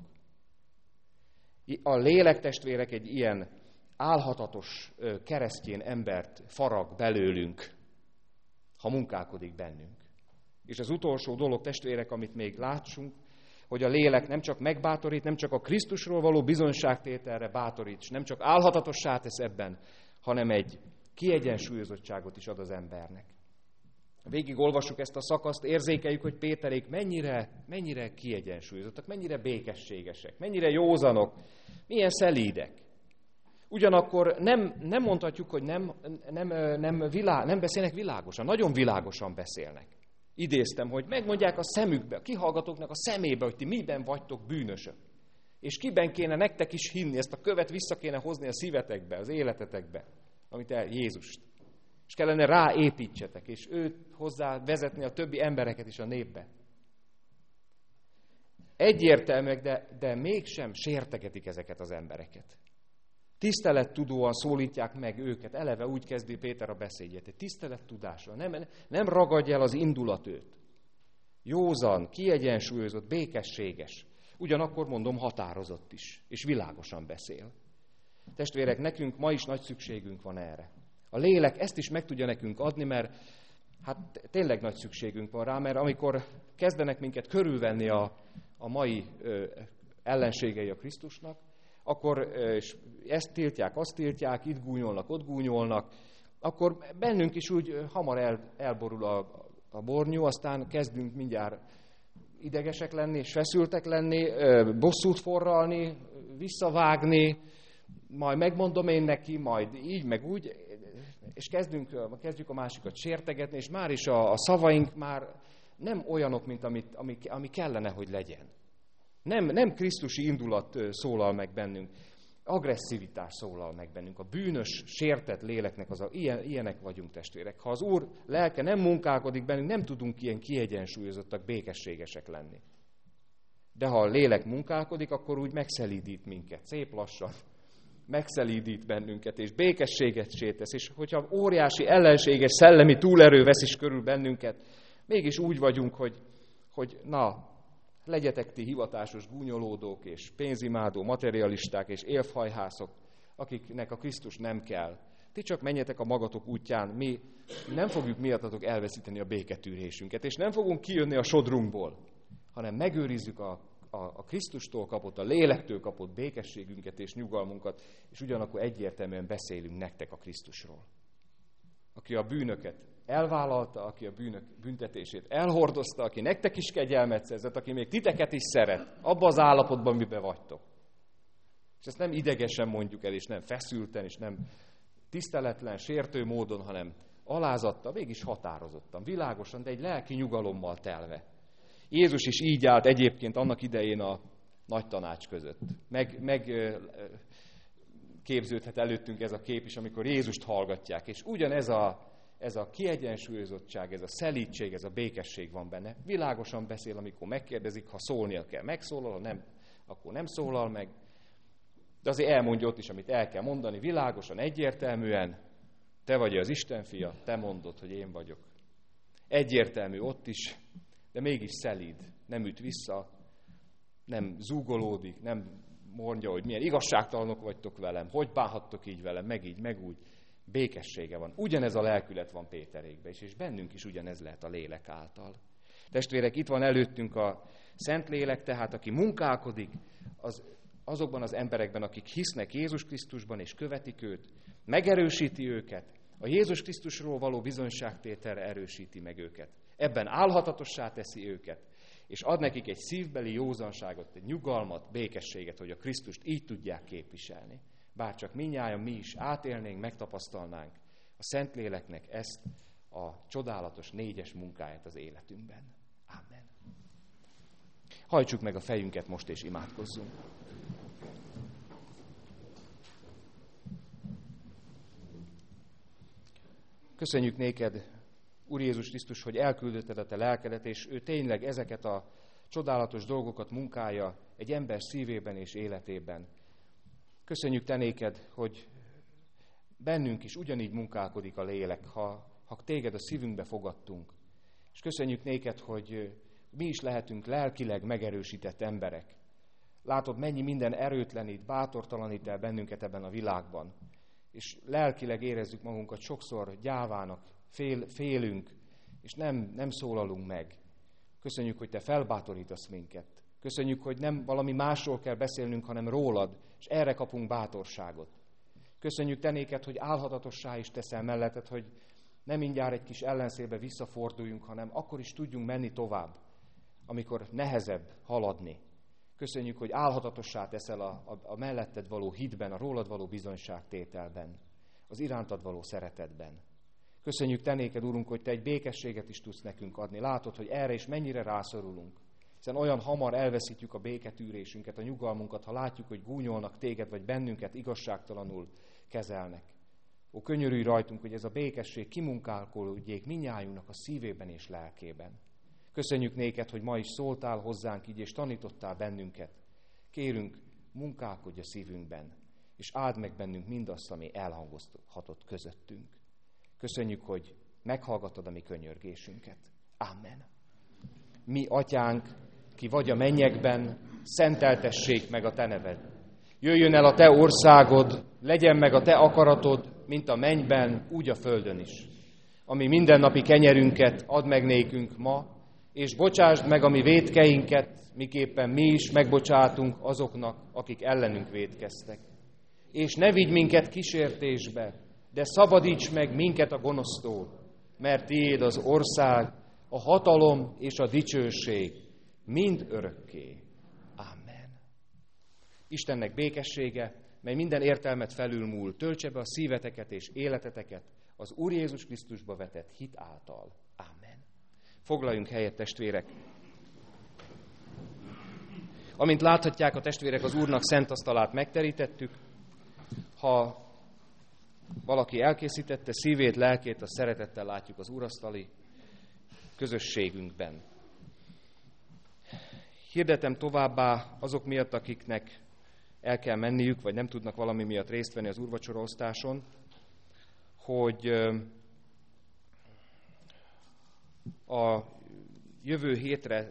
A lélektestvérek egy ilyen álhatatos keresztjén embert farag belőlünk, ha munkálkodik bennünk. És az utolsó dolog, testvérek, amit még látsunk, hogy a lélek nem csak megbátorít, nem csak a Krisztusról való bizonyságtételre bátorít, és nem csak álhatatossá tesz ebben, hanem egy kiegyensúlyozottságot is ad az embernek. Végig olvassuk ezt a szakaszt, érzékeljük, hogy Péterék mennyire, mennyire kiegyensúlyozottak, mennyire békességesek, mennyire józanok, milyen szelídek. Ugyanakkor nem, nem mondhatjuk, hogy nem, nem, nem, világ, nem beszélnek világosan, nagyon világosan beszélnek. Idéztem, hogy megmondják a szemükbe, a kihallgatóknak a szemébe, hogy ti miben vagytok bűnösök. És kiben kéne nektek is hinni, ezt a követ vissza kéne hozni a szívetekbe, az életetekbe, amit el Jézust. És kellene ráépítsetek, és őt hozzá vezetni a többi embereket is a népbe. Egyértelműek, de, de mégsem sértegetik ezeket az embereket. Tisztelettudóan szólítják meg őket, eleve úgy kezdi Péter a beszédjét, egy tisztelettudásra, nem, nem ragadj el az indulatőt. Józan, kiegyensúlyozott, békességes, ugyanakkor mondom határozott is, és világosan beszél. Testvérek, nekünk ma is nagy szükségünk van erre. A lélek ezt is meg tudja nekünk adni, mert hát tényleg nagy szükségünk van rá, mert amikor kezdenek minket körülvenni a, a mai ö, ellenségei a Krisztusnak, akkor és ezt tiltják, azt tiltják, itt gúnyolnak, ott gúnyolnak, akkor bennünk is úgy hamar el, elborul a, a bornyó, aztán kezdünk mindjárt idegesek lenni, és feszültek lenni, bosszút forralni, visszavágni, majd megmondom én neki, majd így, meg úgy, és kezdünk, kezdjük a másikat sértegetni, és már is a, a szavaink már nem olyanok, mint amit, ami, ami kellene, hogy legyen. Nem, nem krisztusi indulat szólal meg bennünk, agresszivitás szólal meg bennünk. A bűnös, sértett léleknek az a, ilyen, ilyenek vagyunk, testvérek. Ha az Úr lelke nem munkálkodik bennünk, nem tudunk ilyen kiegyensúlyozottak, békességesek lenni. De ha a lélek munkálkodik, akkor úgy megszelídít minket, szép lassan. Megszelídít bennünket, és békességet sétesz, és hogyha óriási ellenséges szellemi túlerő vesz is körül bennünket, mégis úgy vagyunk, hogy, hogy na, legyetek ti hivatásos gúnyolódók, és pénzimádó materialisták, és élfhajhászok, akiknek a Krisztus nem kell. ti csak menjetek a magatok útján, mi nem fogjuk miattatok elveszíteni a béketűrésünket, és nem fogunk kijönni a sodrunkból, hanem megőrizzük a, a, a Krisztustól kapott, a lélektől kapott békességünket és nyugalmunkat, és ugyanakkor egyértelműen beszélünk nektek a Krisztusról. Aki a bűnöket elvállalta, aki a bűnök büntetését elhordozta, aki nektek is kegyelmet szerzett, aki még titeket is szeret, abban az állapotban, miben vagytok. És ezt nem idegesen mondjuk el, és nem feszülten, és nem tiszteletlen, sértő módon, hanem alázattal, mégis határozottan, világosan, de egy lelki nyugalommal telve. Jézus is így állt egyébként annak idején a nagy tanács között. Meg, meg képződhet előttünk ez a kép is, amikor Jézust hallgatják, és ugyanez a, ez a kiegyensúlyozottság, ez a szelídség, ez a békesség van benne. Világosan beszél, amikor megkérdezik, ha szólnia kell, megszólal, ha nem, akkor nem szólal meg. De azért elmondja ott is, amit el kell mondani, világosan, egyértelműen, te vagy az Isten fia, te mondod, hogy én vagyok. Egyértelmű ott is, de mégis szelíd, nem üt vissza, nem zúgolódik, nem mondja, hogy milyen igazságtalanok vagytok velem, hogy bánhattok így velem, meg így, meg úgy. Békessége van. Ugyanez a lelkület van Péterékben is, és bennünk is ugyanez lehet a lélek által. Testvérek, itt van előttünk a Szentlélek, tehát aki munkálkodik, az azokban az emberekben, akik hisznek Jézus Krisztusban és követik őt, megerősíti őket, a Jézus Krisztusról való bizonyságtételre erősíti meg őket. Ebben álhatatossá teszi őket, és ad nekik egy szívbeli józanságot, egy nyugalmat, békességet, hogy a Krisztust így tudják képviselni. Bárcsak mindnyájan mi is átélnénk, megtapasztalnánk a Szentléleknek ezt a csodálatos négyes munkáját az életünkben. Amen. Hajtsuk meg a fejünket most és imádkozzunk. Köszönjük néked, Úr Jézus Krisztus, hogy elküldötted a te lelkedet, és ő tényleg ezeket a csodálatos dolgokat munkálja egy ember szívében és életében. Köszönjük te néked, hogy bennünk is ugyanígy munkálkodik a lélek, ha, ha téged a szívünkbe fogadtunk. És köszönjük néked, hogy mi is lehetünk lelkileg megerősített emberek. Látod, mennyi minden erőtlenít, bátortalanít el bennünket ebben a világban. És lelkileg érezzük magunkat sokszor gyávának, fél, félünk, és nem, nem szólalunk meg. Köszönjük, hogy te felbátorítasz minket. Köszönjük, hogy nem valami másról kell beszélnünk, hanem rólad, és erre kapunk bátorságot. Köszönjük te néked, hogy álhatatossá is teszel melletted, hogy nem mindjárt egy kis ellenszélbe visszaforduljunk, hanem akkor is tudjunk menni tovább, amikor nehezebb haladni. Köszönjük, hogy álhatatossá teszel a, a, a melletted való hitben, a rólad való bizonyságtételben, az irántad való szeretetben. Köszönjük te néked, Úrunk, hogy te egy békességet is tudsz nekünk adni. Látod, hogy erre is mennyire rászorulunk. Hiszen olyan hamar elveszítjük a béketűrésünket, a nyugalmunkat, ha látjuk, hogy gúnyolnak téged, vagy bennünket igazságtalanul kezelnek. Ó, könyörülj rajtunk, hogy ez a békesség kimunkálkodjék mindnyájunknak a szívében és lelkében. Köszönjük néked, hogy ma is szóltál hozzánk így, és tanítottál bennünket. Kérünk, munkálkodj a szívünkben, és áld meg bennünk mindazt, ami elhangozhatott közöttünk. Köszönjük, hogy meghallgattad a mi könyörgésünket. Amen. Mi, atyánk, ki vagy a mennyekben, szenteltessék meg a te neved. Jöjjön el a te országod, legyen meg a te akaratod, mint a mennyben, úgy a földön is. Ami mindennapi kenyerünket add meg nékünk ma, és bocsásd meg a mi vétkeinket, miképpen mi is megbocsátunk azoknak, akik ellenünk vétkeztek. És ne vigy minket kísértésbe, de szabadíts meg minket a gonosztól, mert tiéd az ország, a hatalom és a dicsőség mind örökké. Amen. Istennek békessége, mely minden értelmet felülmúl, töltse be a szíveteket és életeteket az Úr Jézus Krisztusba vetett hit által. Amen. Foglaljunk helyet, testvérek! Amint láthatják a testvérek, az Úrnak szent asztalát megterítettük. Ha valaki elkészítette szívét, lelkét, a szeretettel látjuk az úrasztali közösségünkben. Hirdetem továbbá azok miatt, akiknek el kell menniük, vagy nem tudnak valami miatt részt venni az úrvacsoraosztáson, hogy a jövő hétre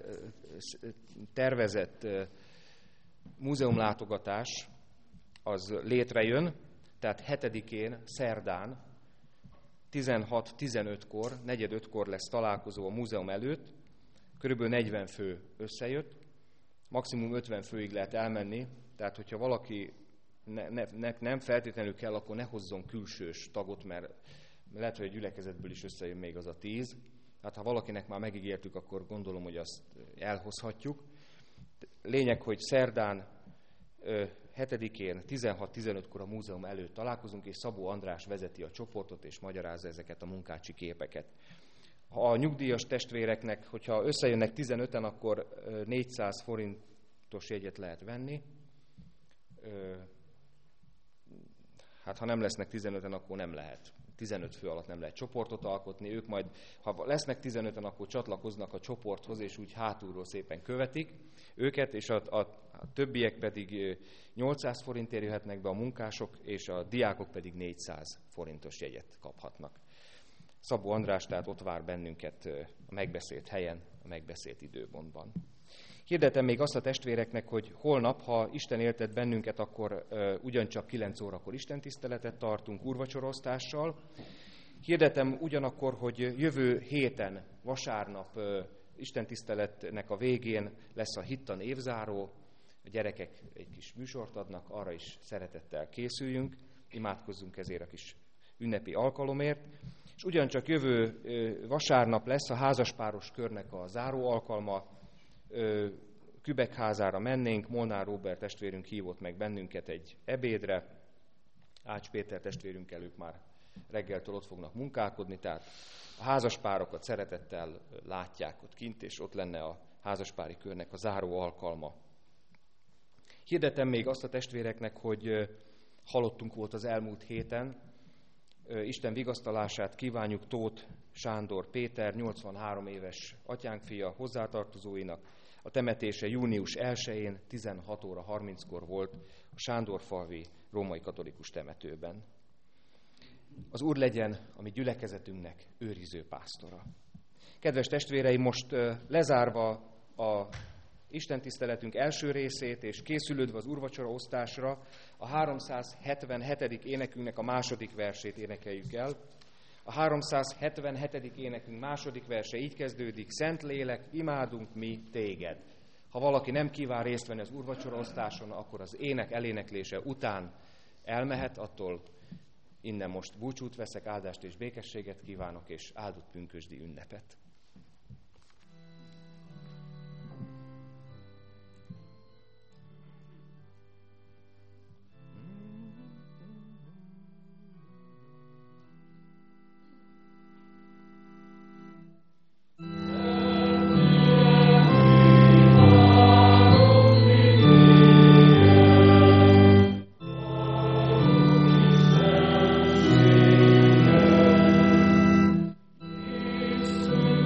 tervezett múzeumlátogatás az létrejön, tehát hetedikén, szerdán, tizenhat tizenötkor, negyed ötkor lesz találkozó a múzeum előtt, körülbelül negyven fő összejött, maximum ötven főig lehet elmenni, tehát hogyha valaki ne, ne, ne, nem feltétlenül kell, akkor ne hozzon külsős tagot, mert lehet, hogy a gyülekezetből is összejön még az a tíz. Hát ha valakinek már megígértük, akkor gondolom, hogy azt elhozhatjuk. Lényeg, hogy szerdán, hetedikén, tizenhat tizenötkor a múzeum előtt találkozunk, és Szabó András vezeti a csoportot, és magyarázza ezeket a munkácsi képeket. Ha a nyugdíjas testvéreknek, hogyha összejönnek tizenöten, akkor négyszáz forintos jegyet lehet venni. Hát ha nem lesznek tizenöten, akkor nem lehet. tizenöt fő alatt nem lehet csoportot alkotni. Ők majd, ha lesznek tizenöten, akkor csatlakoznak a csoporthoz, és úgy hátulról szépen követik őket, és a, a, a többiek pedig nyolcszáz forintért jöhetnek be, a munkások, és a diákok pedig négyszáz forintos jegyet kaphatnak. Szabó András tehát ott vár bennünket a megbeszélt helyen, a megbeszélt időpontban. Hirdetem még azt a testvéreknek, hogy holnap, ha Isten éltet bennünket, akkor uh, ugyancsak kilenc órakor istentiszteletet tartunk úrvacsorosztással. Hirdetem ugyanakkor, hogy jövő héten, vasárnap uh, istentiszteletnek a végén lesz a hittan évzáró, a gyerekek egy kis műsort adnak, arra is szeretettel készüljünk, imádkozzunk ezért a kis ünnepi alkalomért. És ugyancsak jövő uh, vasárnap lesz a házaspáros körnek a záró alkalma, Kübekházára mennénk, Molnár Róbert testvérünk hívott meg bennünket egy ebédre, Ács Péter testvérünkkel, ők már reggeltől ott fognak munkálkodni, tehát a házaspárokat szeretettel látják ott kint, és ott lenne a házaspári körnek a záró alkalma. Hirdetem még azt a testvéreknek, hogy halottunk volt az elmúlt héten, Isten vigasztalását kívánjuk Tóth Sándor Péter, nyolcvanhárom éves atyánk fia hozzátartozóinak. A temetése június elsején tizenhat óra harminckor volt a Sándorfalvi római katolikus temetőben. Az Úr legyen a mi gyülekezetünknek őriző pásztora. Kedves testvéreim, most lezárva a istentiszteletünk első részét, és készülődve az úrvacsora osztásra, a háromszázhetvenhetedik énekünknek a második versét énekeljük el. A háromszázhetvenhetedik énekünk második verse így kezdődik: Szent Lélek, imádunk mi téged. Ha valaki nem kíván részt venni az úrvacsora osztáson, akkor az ének eléneklése után elmehet, attól innen most búcsút veszek, áldást és békességet kívánok, és áldott pünkösdi ünnepet. Soon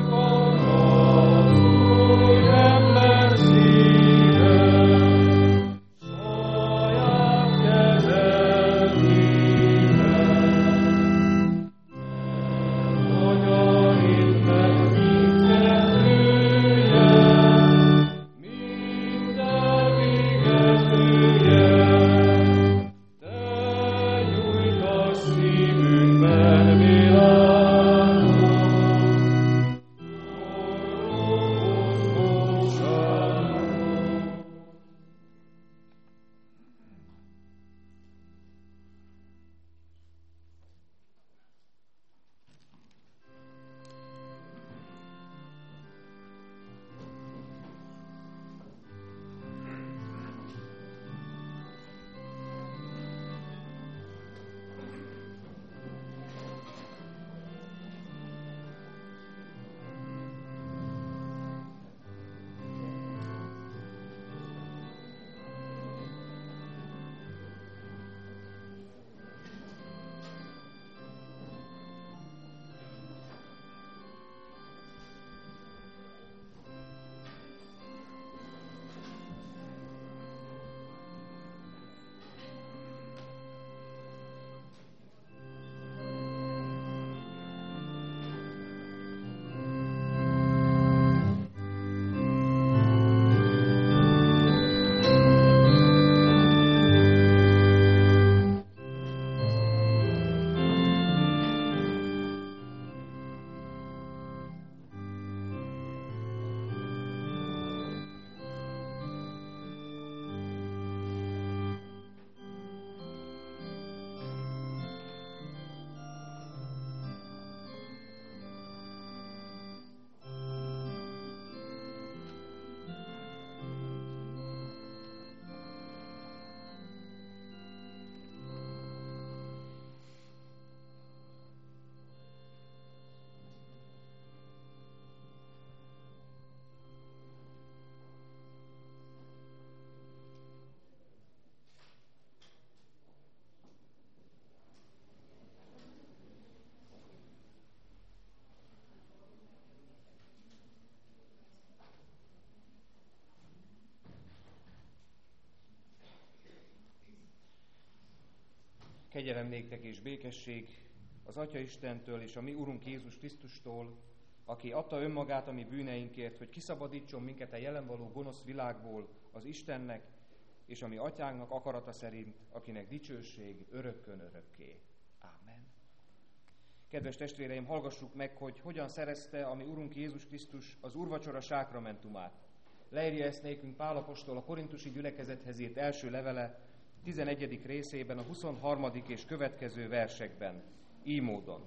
Kegyelem néktek és békesség az Atya Istentől és a mi Urunk Jézus Krisztustól, aki adta önmagát a mi bűneinkért, hogy kiszabadítson minket a jelenvaló gonosz világból az Istennek és a mi Atyánknak akarata szerint, akinek dicsőség örökkön örökké. Ámen. Kedves testvéreim, hallgassuk meg, hogy hogyan szerezte a mi Urunk Jézus Krisztus az úrvacsora sákramentumát. Leírja ezt nékünk Pál apostol a korintusi gyülekezethez írt első levele tizenegyedik részében, a huszonharmadik és következő versekben, így módon.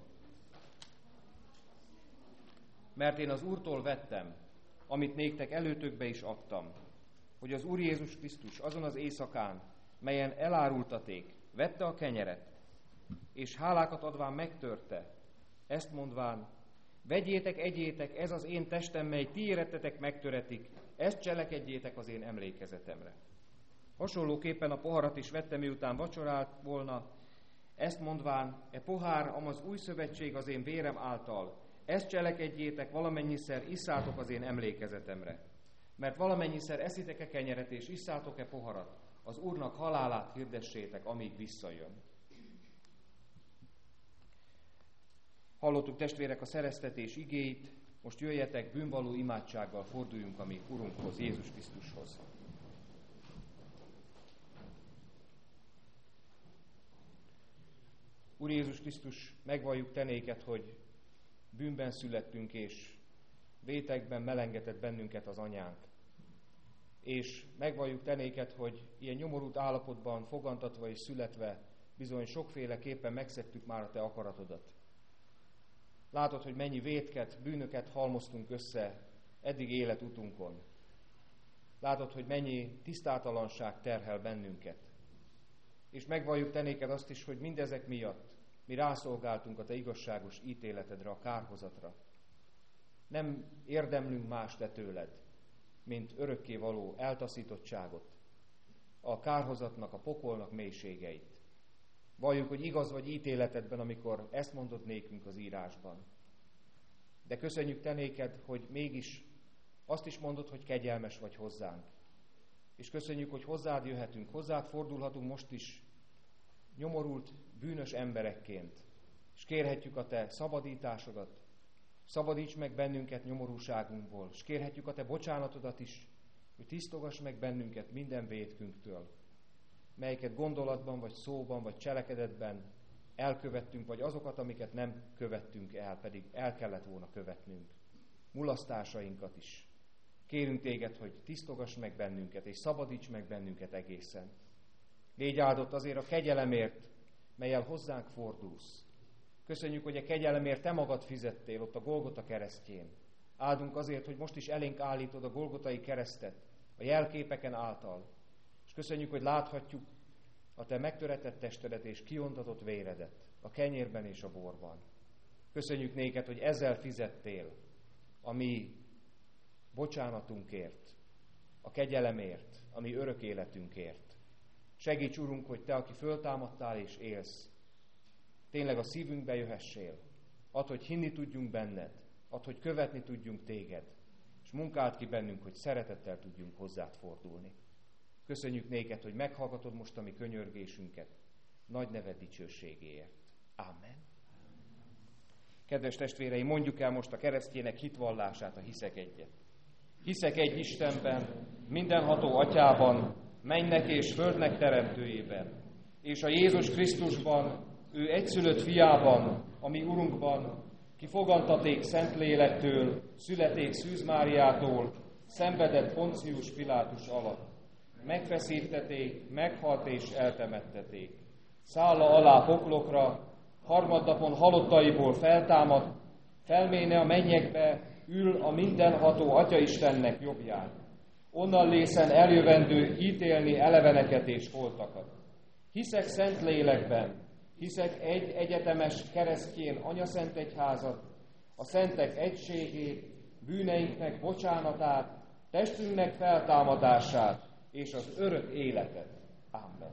Mert én az Úrtól vettem, amit néktek előtökbe is adtam, hogy az Úr Jézus Krisztus azon az éjszakán, melyen elárultaték, vette a kenyeret, és hálákat adván megtörte, ezt mondván, vegyétek, egyétek, ez az én testem, mely ti érettetek megtöretik, ezt cselekedjétek az én emlékezetemre. Hasonlóképpen a poharat is vette, miután vacsorált volna, ezt mondván, e pohár, amaz új szövetség az én vérem által, ezt cselekedjétek, valamennyiszer isszátok az én emlékezetemre. Mert valamennyiszer eszitek-e kenyeret és isszátok-e poharat, az Úrnak halálát hirdessétek, amíg visszajön. Hallottuk, testvérek, a szereztetés igéit, most jöjjetek, bűnvaló imádsággal forduljunk a mi Urunkhoz, Jézus Krisztushoz. Úr Jézus Krisztus, megvalljuk te néked, hogy bűnben születtünk, és vétekben melengetett bennünket az anyánk. És megvalljuk te néked, hogy ilyen nyomorult állapotban, fogantatva és születve, bizony sokféleképpen megszettük már a te akaratodat. Látod, hogy mennyi vétket, bűnöket halmoztunk össze eddig életutunkon. Látod, hogy mennyi tisztátalanság terhel bennünket. És megvalljuk te néked azt is, hogy mindezek miatt mi rászolgáltunk a te igazságos ítéletedre, a kárhozatra. Nem érdemlünk más te tőled, mint örökkévaló eltaszítottságot, a kárhozatnak, a pokolnak mélységeit. Valljuk, hogy igaz vagy ítéletedben, amikor ezt mondod nékünk az írásban. De köszönjük te néked, hogy mégis azt is mondod, hogy kegyelmes vagy hozzánk. És köszönjük, hogy hozzád jöhetünk, hozzád fordulhatunk most is nyomorult, bűnös emberekként. És kérhetjük a te szabadításodat, szabadíts meg bennünket nyomorúságunkból, és kérhetjük a te bocsánatodat is, hogy tisztogass meg bennünket minden vétkünktől, melyeket gondolatban, vagy szóban, vagy cselekedetben elkövettünk, vagy azokat, amiket nem követtünk el, pedig el kellett volna követnünk. Mulasztásainkat is. Kérünk téged, hogy tisztogass meg bennünket, és szabadíts meg bennünket egészen. Légy áldott azért a kegyelemért, mellyel hozzánk fordulsz. Köszönjük, hogy a kegyelemért te magad fizettél ott a Golgota keresztjén. Áldunk azért, hogy most is elénk állítod a golgotai keresztet, a jelképeken által. És köszönjük, hogy láthatjuk a te megtöretett testedet és kiontatott véredet a kenyérben és a borban. Köszönjük néked, hogy ezzel fizettél a mi bocsánatunkért, a kegyelemért, a mi örök életünkért. Segíts, Urunk, hogy te, aki föltámadtál és élsz, tényleg a szívünkbe jöhessél. Add, hogy hinni tudjunk benned, add, hogy követni tudjunk téged, és munkáld ki bennünk, hogy szeretettel tudjunk hozzád fordulni. Köszönjük néked, hogy meghallgatod most a mi könyörgésünket, nagy neved dicsőségéért. Amen. Kedves testvéreim, mondjuk el most a keresztjének hitvallását, a hiszek egyet. Hiszek egy Istenben, mindenható Atyában, mennek és földnek teremtőjében, és a Jézus Krisztusban, ő egyszülött fiában, a mi Urunkban, ki fogantaték Szentlélektől, születék Szűz Máriától, szenvedett Poncius Pilátus alatt. Megfeszítették, meghalt és eltemetteték. Szálla alá poklokra, harmadnapon halottaiból feltámad, felméne a mennyekbe, ül a mindenható Atya-Istennek jobbján. Onnan lészen eljövendő ítélni eleveneket és holtakat. Hiszek szent lélekben, hiszek egy egyetemes keresztjén anyaszent egyházat, a szentek egységét, bűneinknek bocsánatát, testünknek feltámadását és az örök életet. Amen.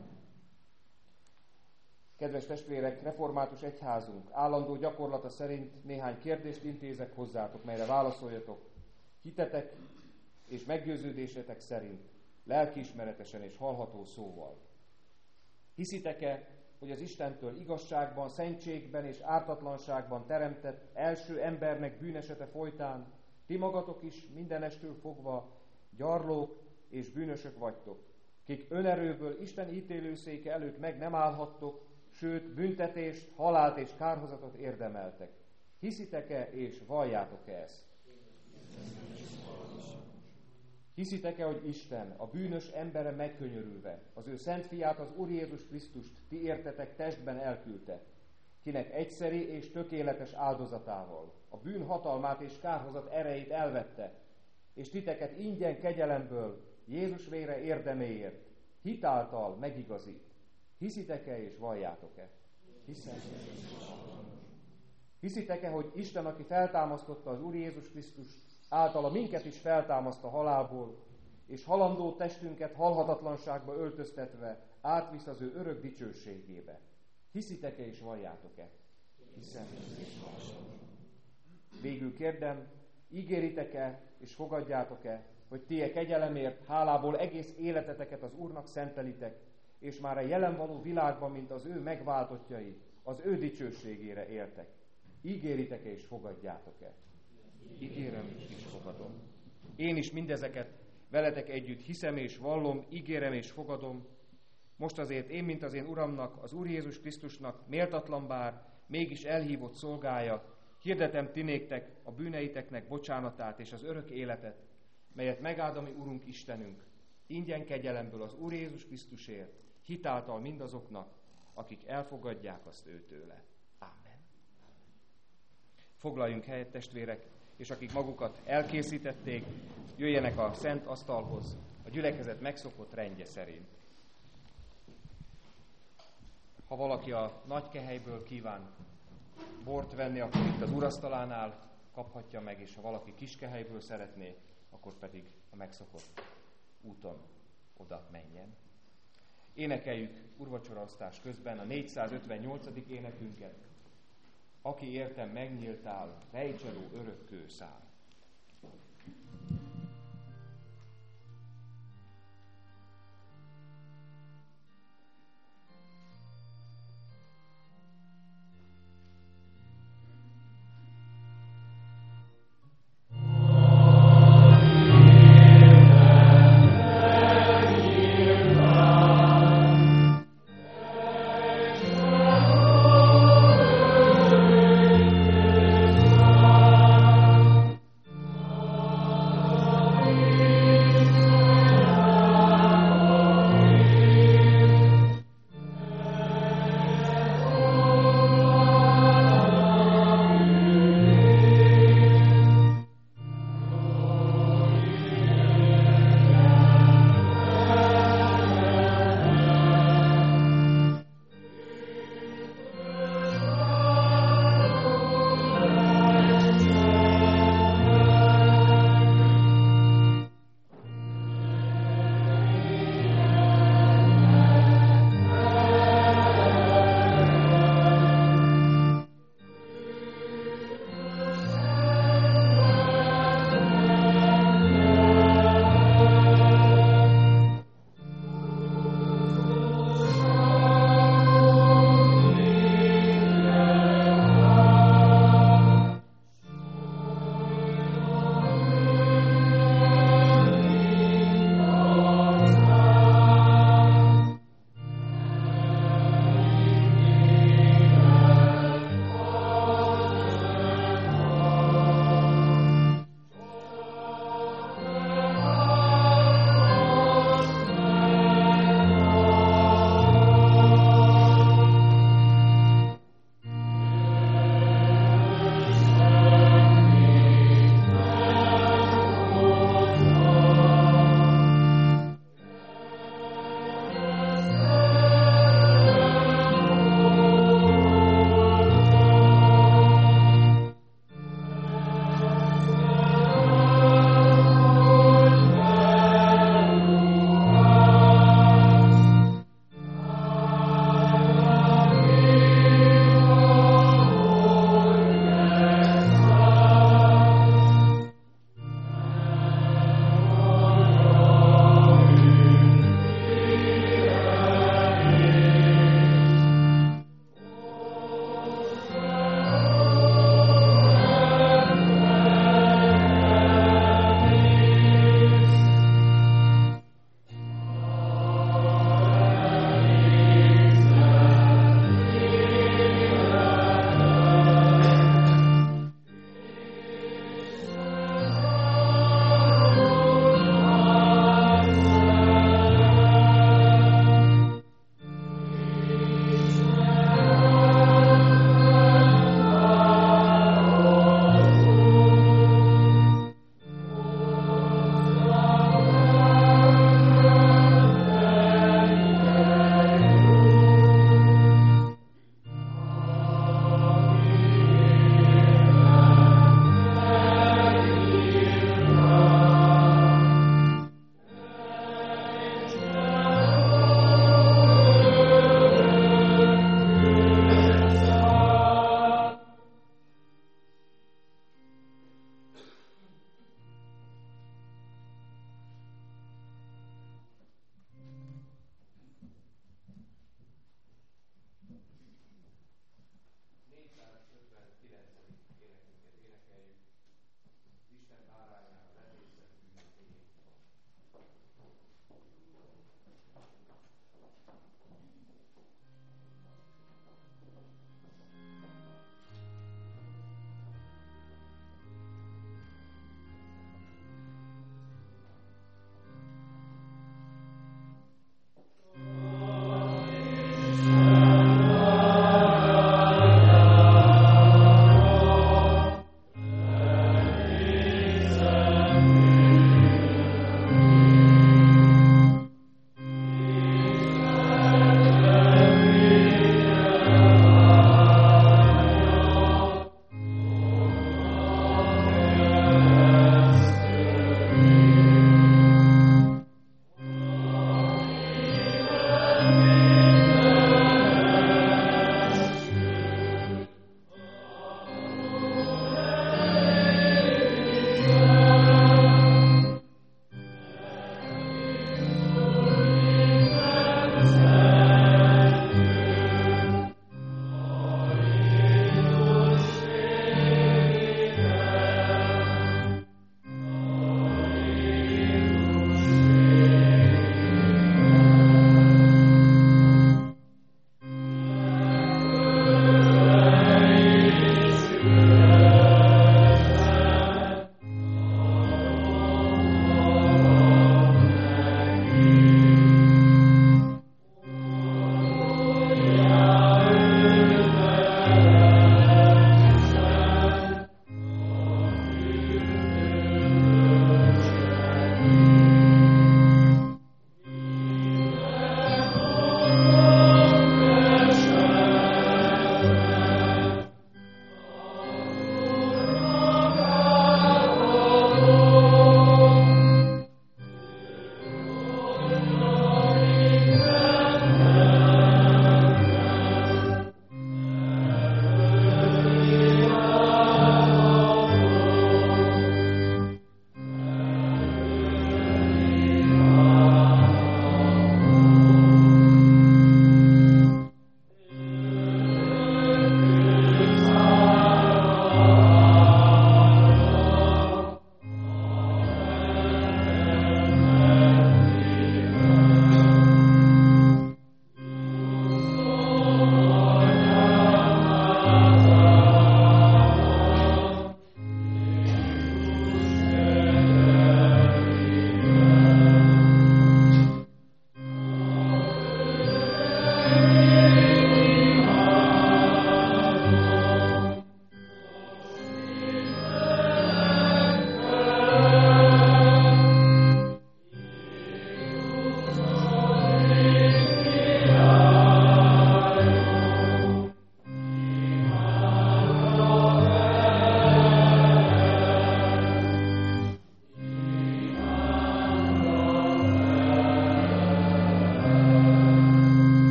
Kedves testvérek, református egyházunk állandó gyakorlata szerint néhány kérdést intézek hozzátok, melyre válaszoljatok. Hitetek és meggyőződésetek szerint, lelkiismeretesen és hallható szóval. Hiszitek-e, hogy az Istentől igazságban, szentségben és ártatlanságban teremtett első embernek bűnesete folytán ti magatok is mindenestől fogva gyarlók és bűnösök vagytok, kik önerőből Isten ítélőszéke előtt meg nem állhattok, sőt büntetést, halált és kárhozatot érdemeltek. Hiszitek-e és valljátok-e ezt? Hiszitek-e, hogy Isten, a bűnös embere megkönyörülve, az ő szent fiát, az Úr Jézus Krisztust ti értetek testben elküldte, kinek egyszeri és tökéletes áldozatával a bűn hatalmát és kárhozat erejét elvette, és titeket ingyen kegyelemből Jézus vére érdeméért hitáltal megigazít. Hiszitek-e és valljátok-e? Hiszem. Hiszitek-e, hogy Isten, aki feltámasztotta az Úr Jézus Krisztust, általa minket is feltámaszt a halálból, és halandó testünket halhatatlanságba öltöztetve átvisz az ő örök dicsőségébe. Hiszitek-e és valljátok-e? Hiszem. Végül kérdem, ígéritek-e és fogadjátok-e, hogy ti e kegyelemért hálából egész életeteket az Úrnak szentelitek, és már a jelen való világban, mint az ő megváltottjai, az ő dicsőségére éltek? Ígéritek-e és fogadjátok-e? Ígérem és fogadom. Én is mindezeket veletek együtt hiszem és vallom, ígérem és fogadom. Most azért én, mint az én Uramnak, az Úr Jézus Krisztusnak méltatlan bár, mégis elhívott szolgája, hirdetem ti néktek a bűneiteknek bocsánatát és az örök életet, melyet megáld a mi Urunk Istenünk, ingyen kegyelemből az Úr Jézus Krisztusért, hitáltal mindazoknak, akik elfogadják azt őtőle. Ámen. Foglaljunk helyet, testvérek, és akik magukat elkészítették, jöjjenek a szent asztalhoz, a gyülekezet megszokott rendje szerint. Ha valaki a nagy kehelyből kíván bort venni, akkor itt az urasztalánál kaphatja meg, és ha valaki kis kehelyből szeretné, akkor pedig a megszokott úton oda menjen. Énekeljük úrvacsoraosztás közben a négyszázötvennyolcadik énekünket. Aki értem megnyíltál, rejtseló örök kőszál.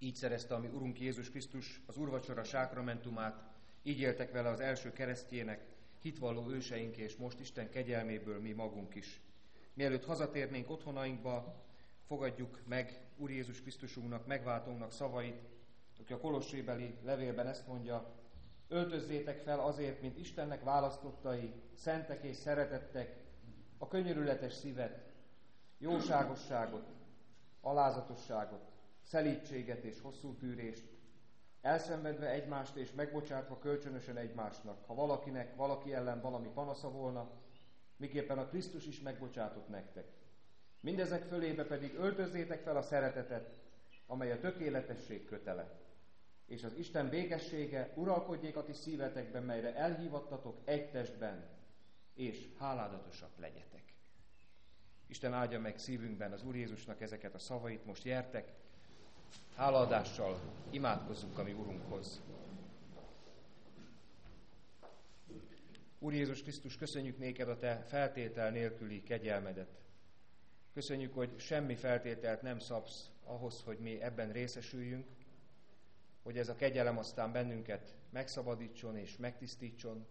Így szerezte a mi Urunk Jézus Krisztus az úrvacsora sákramentumát, így éltek vele az első keresztjének, hitvalló őseink, és most Isten kegyelméből mi magunk is. Mielőtt hazatérnénk otthonainkba, fogadjuk meg Úr Jézus Krisztusunknak, megváltónknak szavait, aki a Kolossébeli levélben ezt mondja: öltözzétek fel azért, mint Istennek választottai, szentek és szeretettek, a könyörületes szívet, jóságosságot, alázatosságot, szelídséget és hosszú tűrést, elszenvedve egymást és megbocsátva kölcsönösen egymásnak, ha valakinek valaki ellen valami panasza volna, miképpen a Krisztus is megbocsátott nektek. Mindezek fölébe pedig öltözzétek fel a szeretetet, amely a tökéletesség kötele, és az Isten békessége uralkodjék a ti szívetekben, melyre elhívattatok egy testben, és háládatosak legyetek. Isten áldja meg szívünkben az Úr Jézusnak ezeket a szavait, most gyertek, hálaadással imádkozzunk a mi Urunkhoz. Úr Jézus Krisztus, köszönjük néked a te feltétel nélküli kegyelmedet. Köszönjük, hogy semmi feltételt nem szabsz ahhoz, hogy mi ebben részesüljünk, hogy ez a kegyelem aztán bennünket megszabadítson és megtisztítson,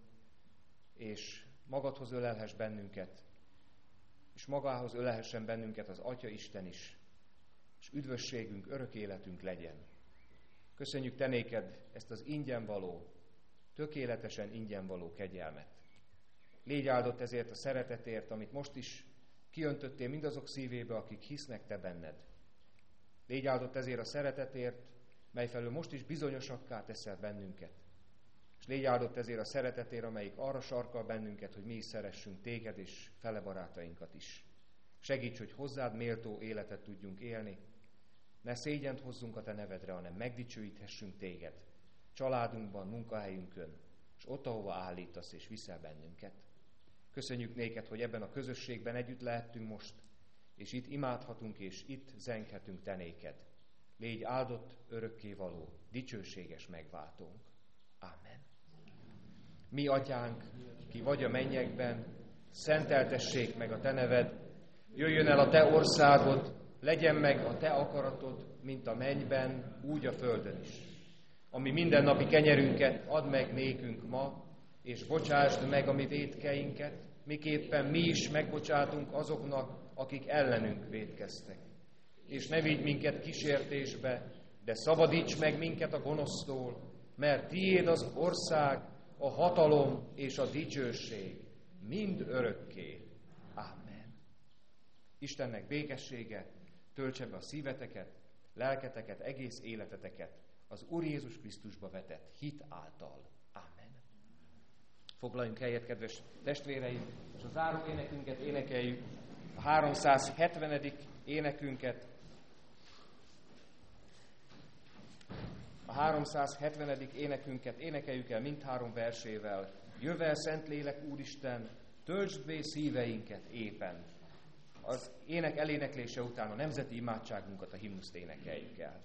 és magadhoz ölelhess bennünket, és magához ölelhessen bennünket az Atya Isten is, és üdvösségünk, örök életünk legyen. Köszönjük te néked ezt az ingyen való, tökéletesen ingyen való kegyelmet. Légy áldott ezért a szeretetért, amit most is kiöntöttél mindazok szívébe, akik hisznek te benned. Légy áldott ezért a szeretetért, mely felől most is bizonyosakká teszel bennünket. És légy áldott ezért a szeretetért, amelyik arra sarkal bennünket, hogy mi is szeressünk téged és fele barátainkat is. Segíts, hogy hozzád méltó életet tudjunk élni. Ne szégyent hozzunk a te nevedre, hanem megdicsőíthessünk téged családunkban, munkahelyünkön, és ott, ahova állítasz és viszel bennünket. Köszönjük néked, hogy ebben a közösségben együtt lehettünk most, és itt imádhatunk, és itt zenghetünk te néked. Légy áldott, örökkévaló, dicsőséges megváltónk. Ámen. Mi atyánk, ki vagy a mennyekben, szenteltessék meg a te neved, jöjjön el a te országod, legyen meg a te akaratod, mint a mennyben, úgy a földön is. Ami mindennapi kenyerünket add meg nékünk ma, és bocsásd meg a mi vétkeinket, miképpen mi is megbocsátunk azoknak, akik ellenünk vétkeztek. És ne vigy minket kísértésbe, de szabadíts meg minket a gonosztól, mert tiéd az ország, a hatalom és a dicsőség mind örökké. Amen. Istennek békessége töltse be a szíveteket, lelketeket, egész életeteket az Úr Jézus Krisztusba vetett hit által. Amen. Foglaljunk helyet, kedves testvéreim, és a záró énekünket énekeljük, a háromszázhetvenedik énekünket. A háromszázhetvenedik énekünket énekeljük el mindhárom versével. Jövel, Szentlélek Úristen, töltsd be szíveinket éppen. Az ének eléneklése után a nemzeti imádságunkat, a himnuszt énekeljük el.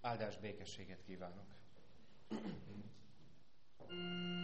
Áldás békességet kívánok!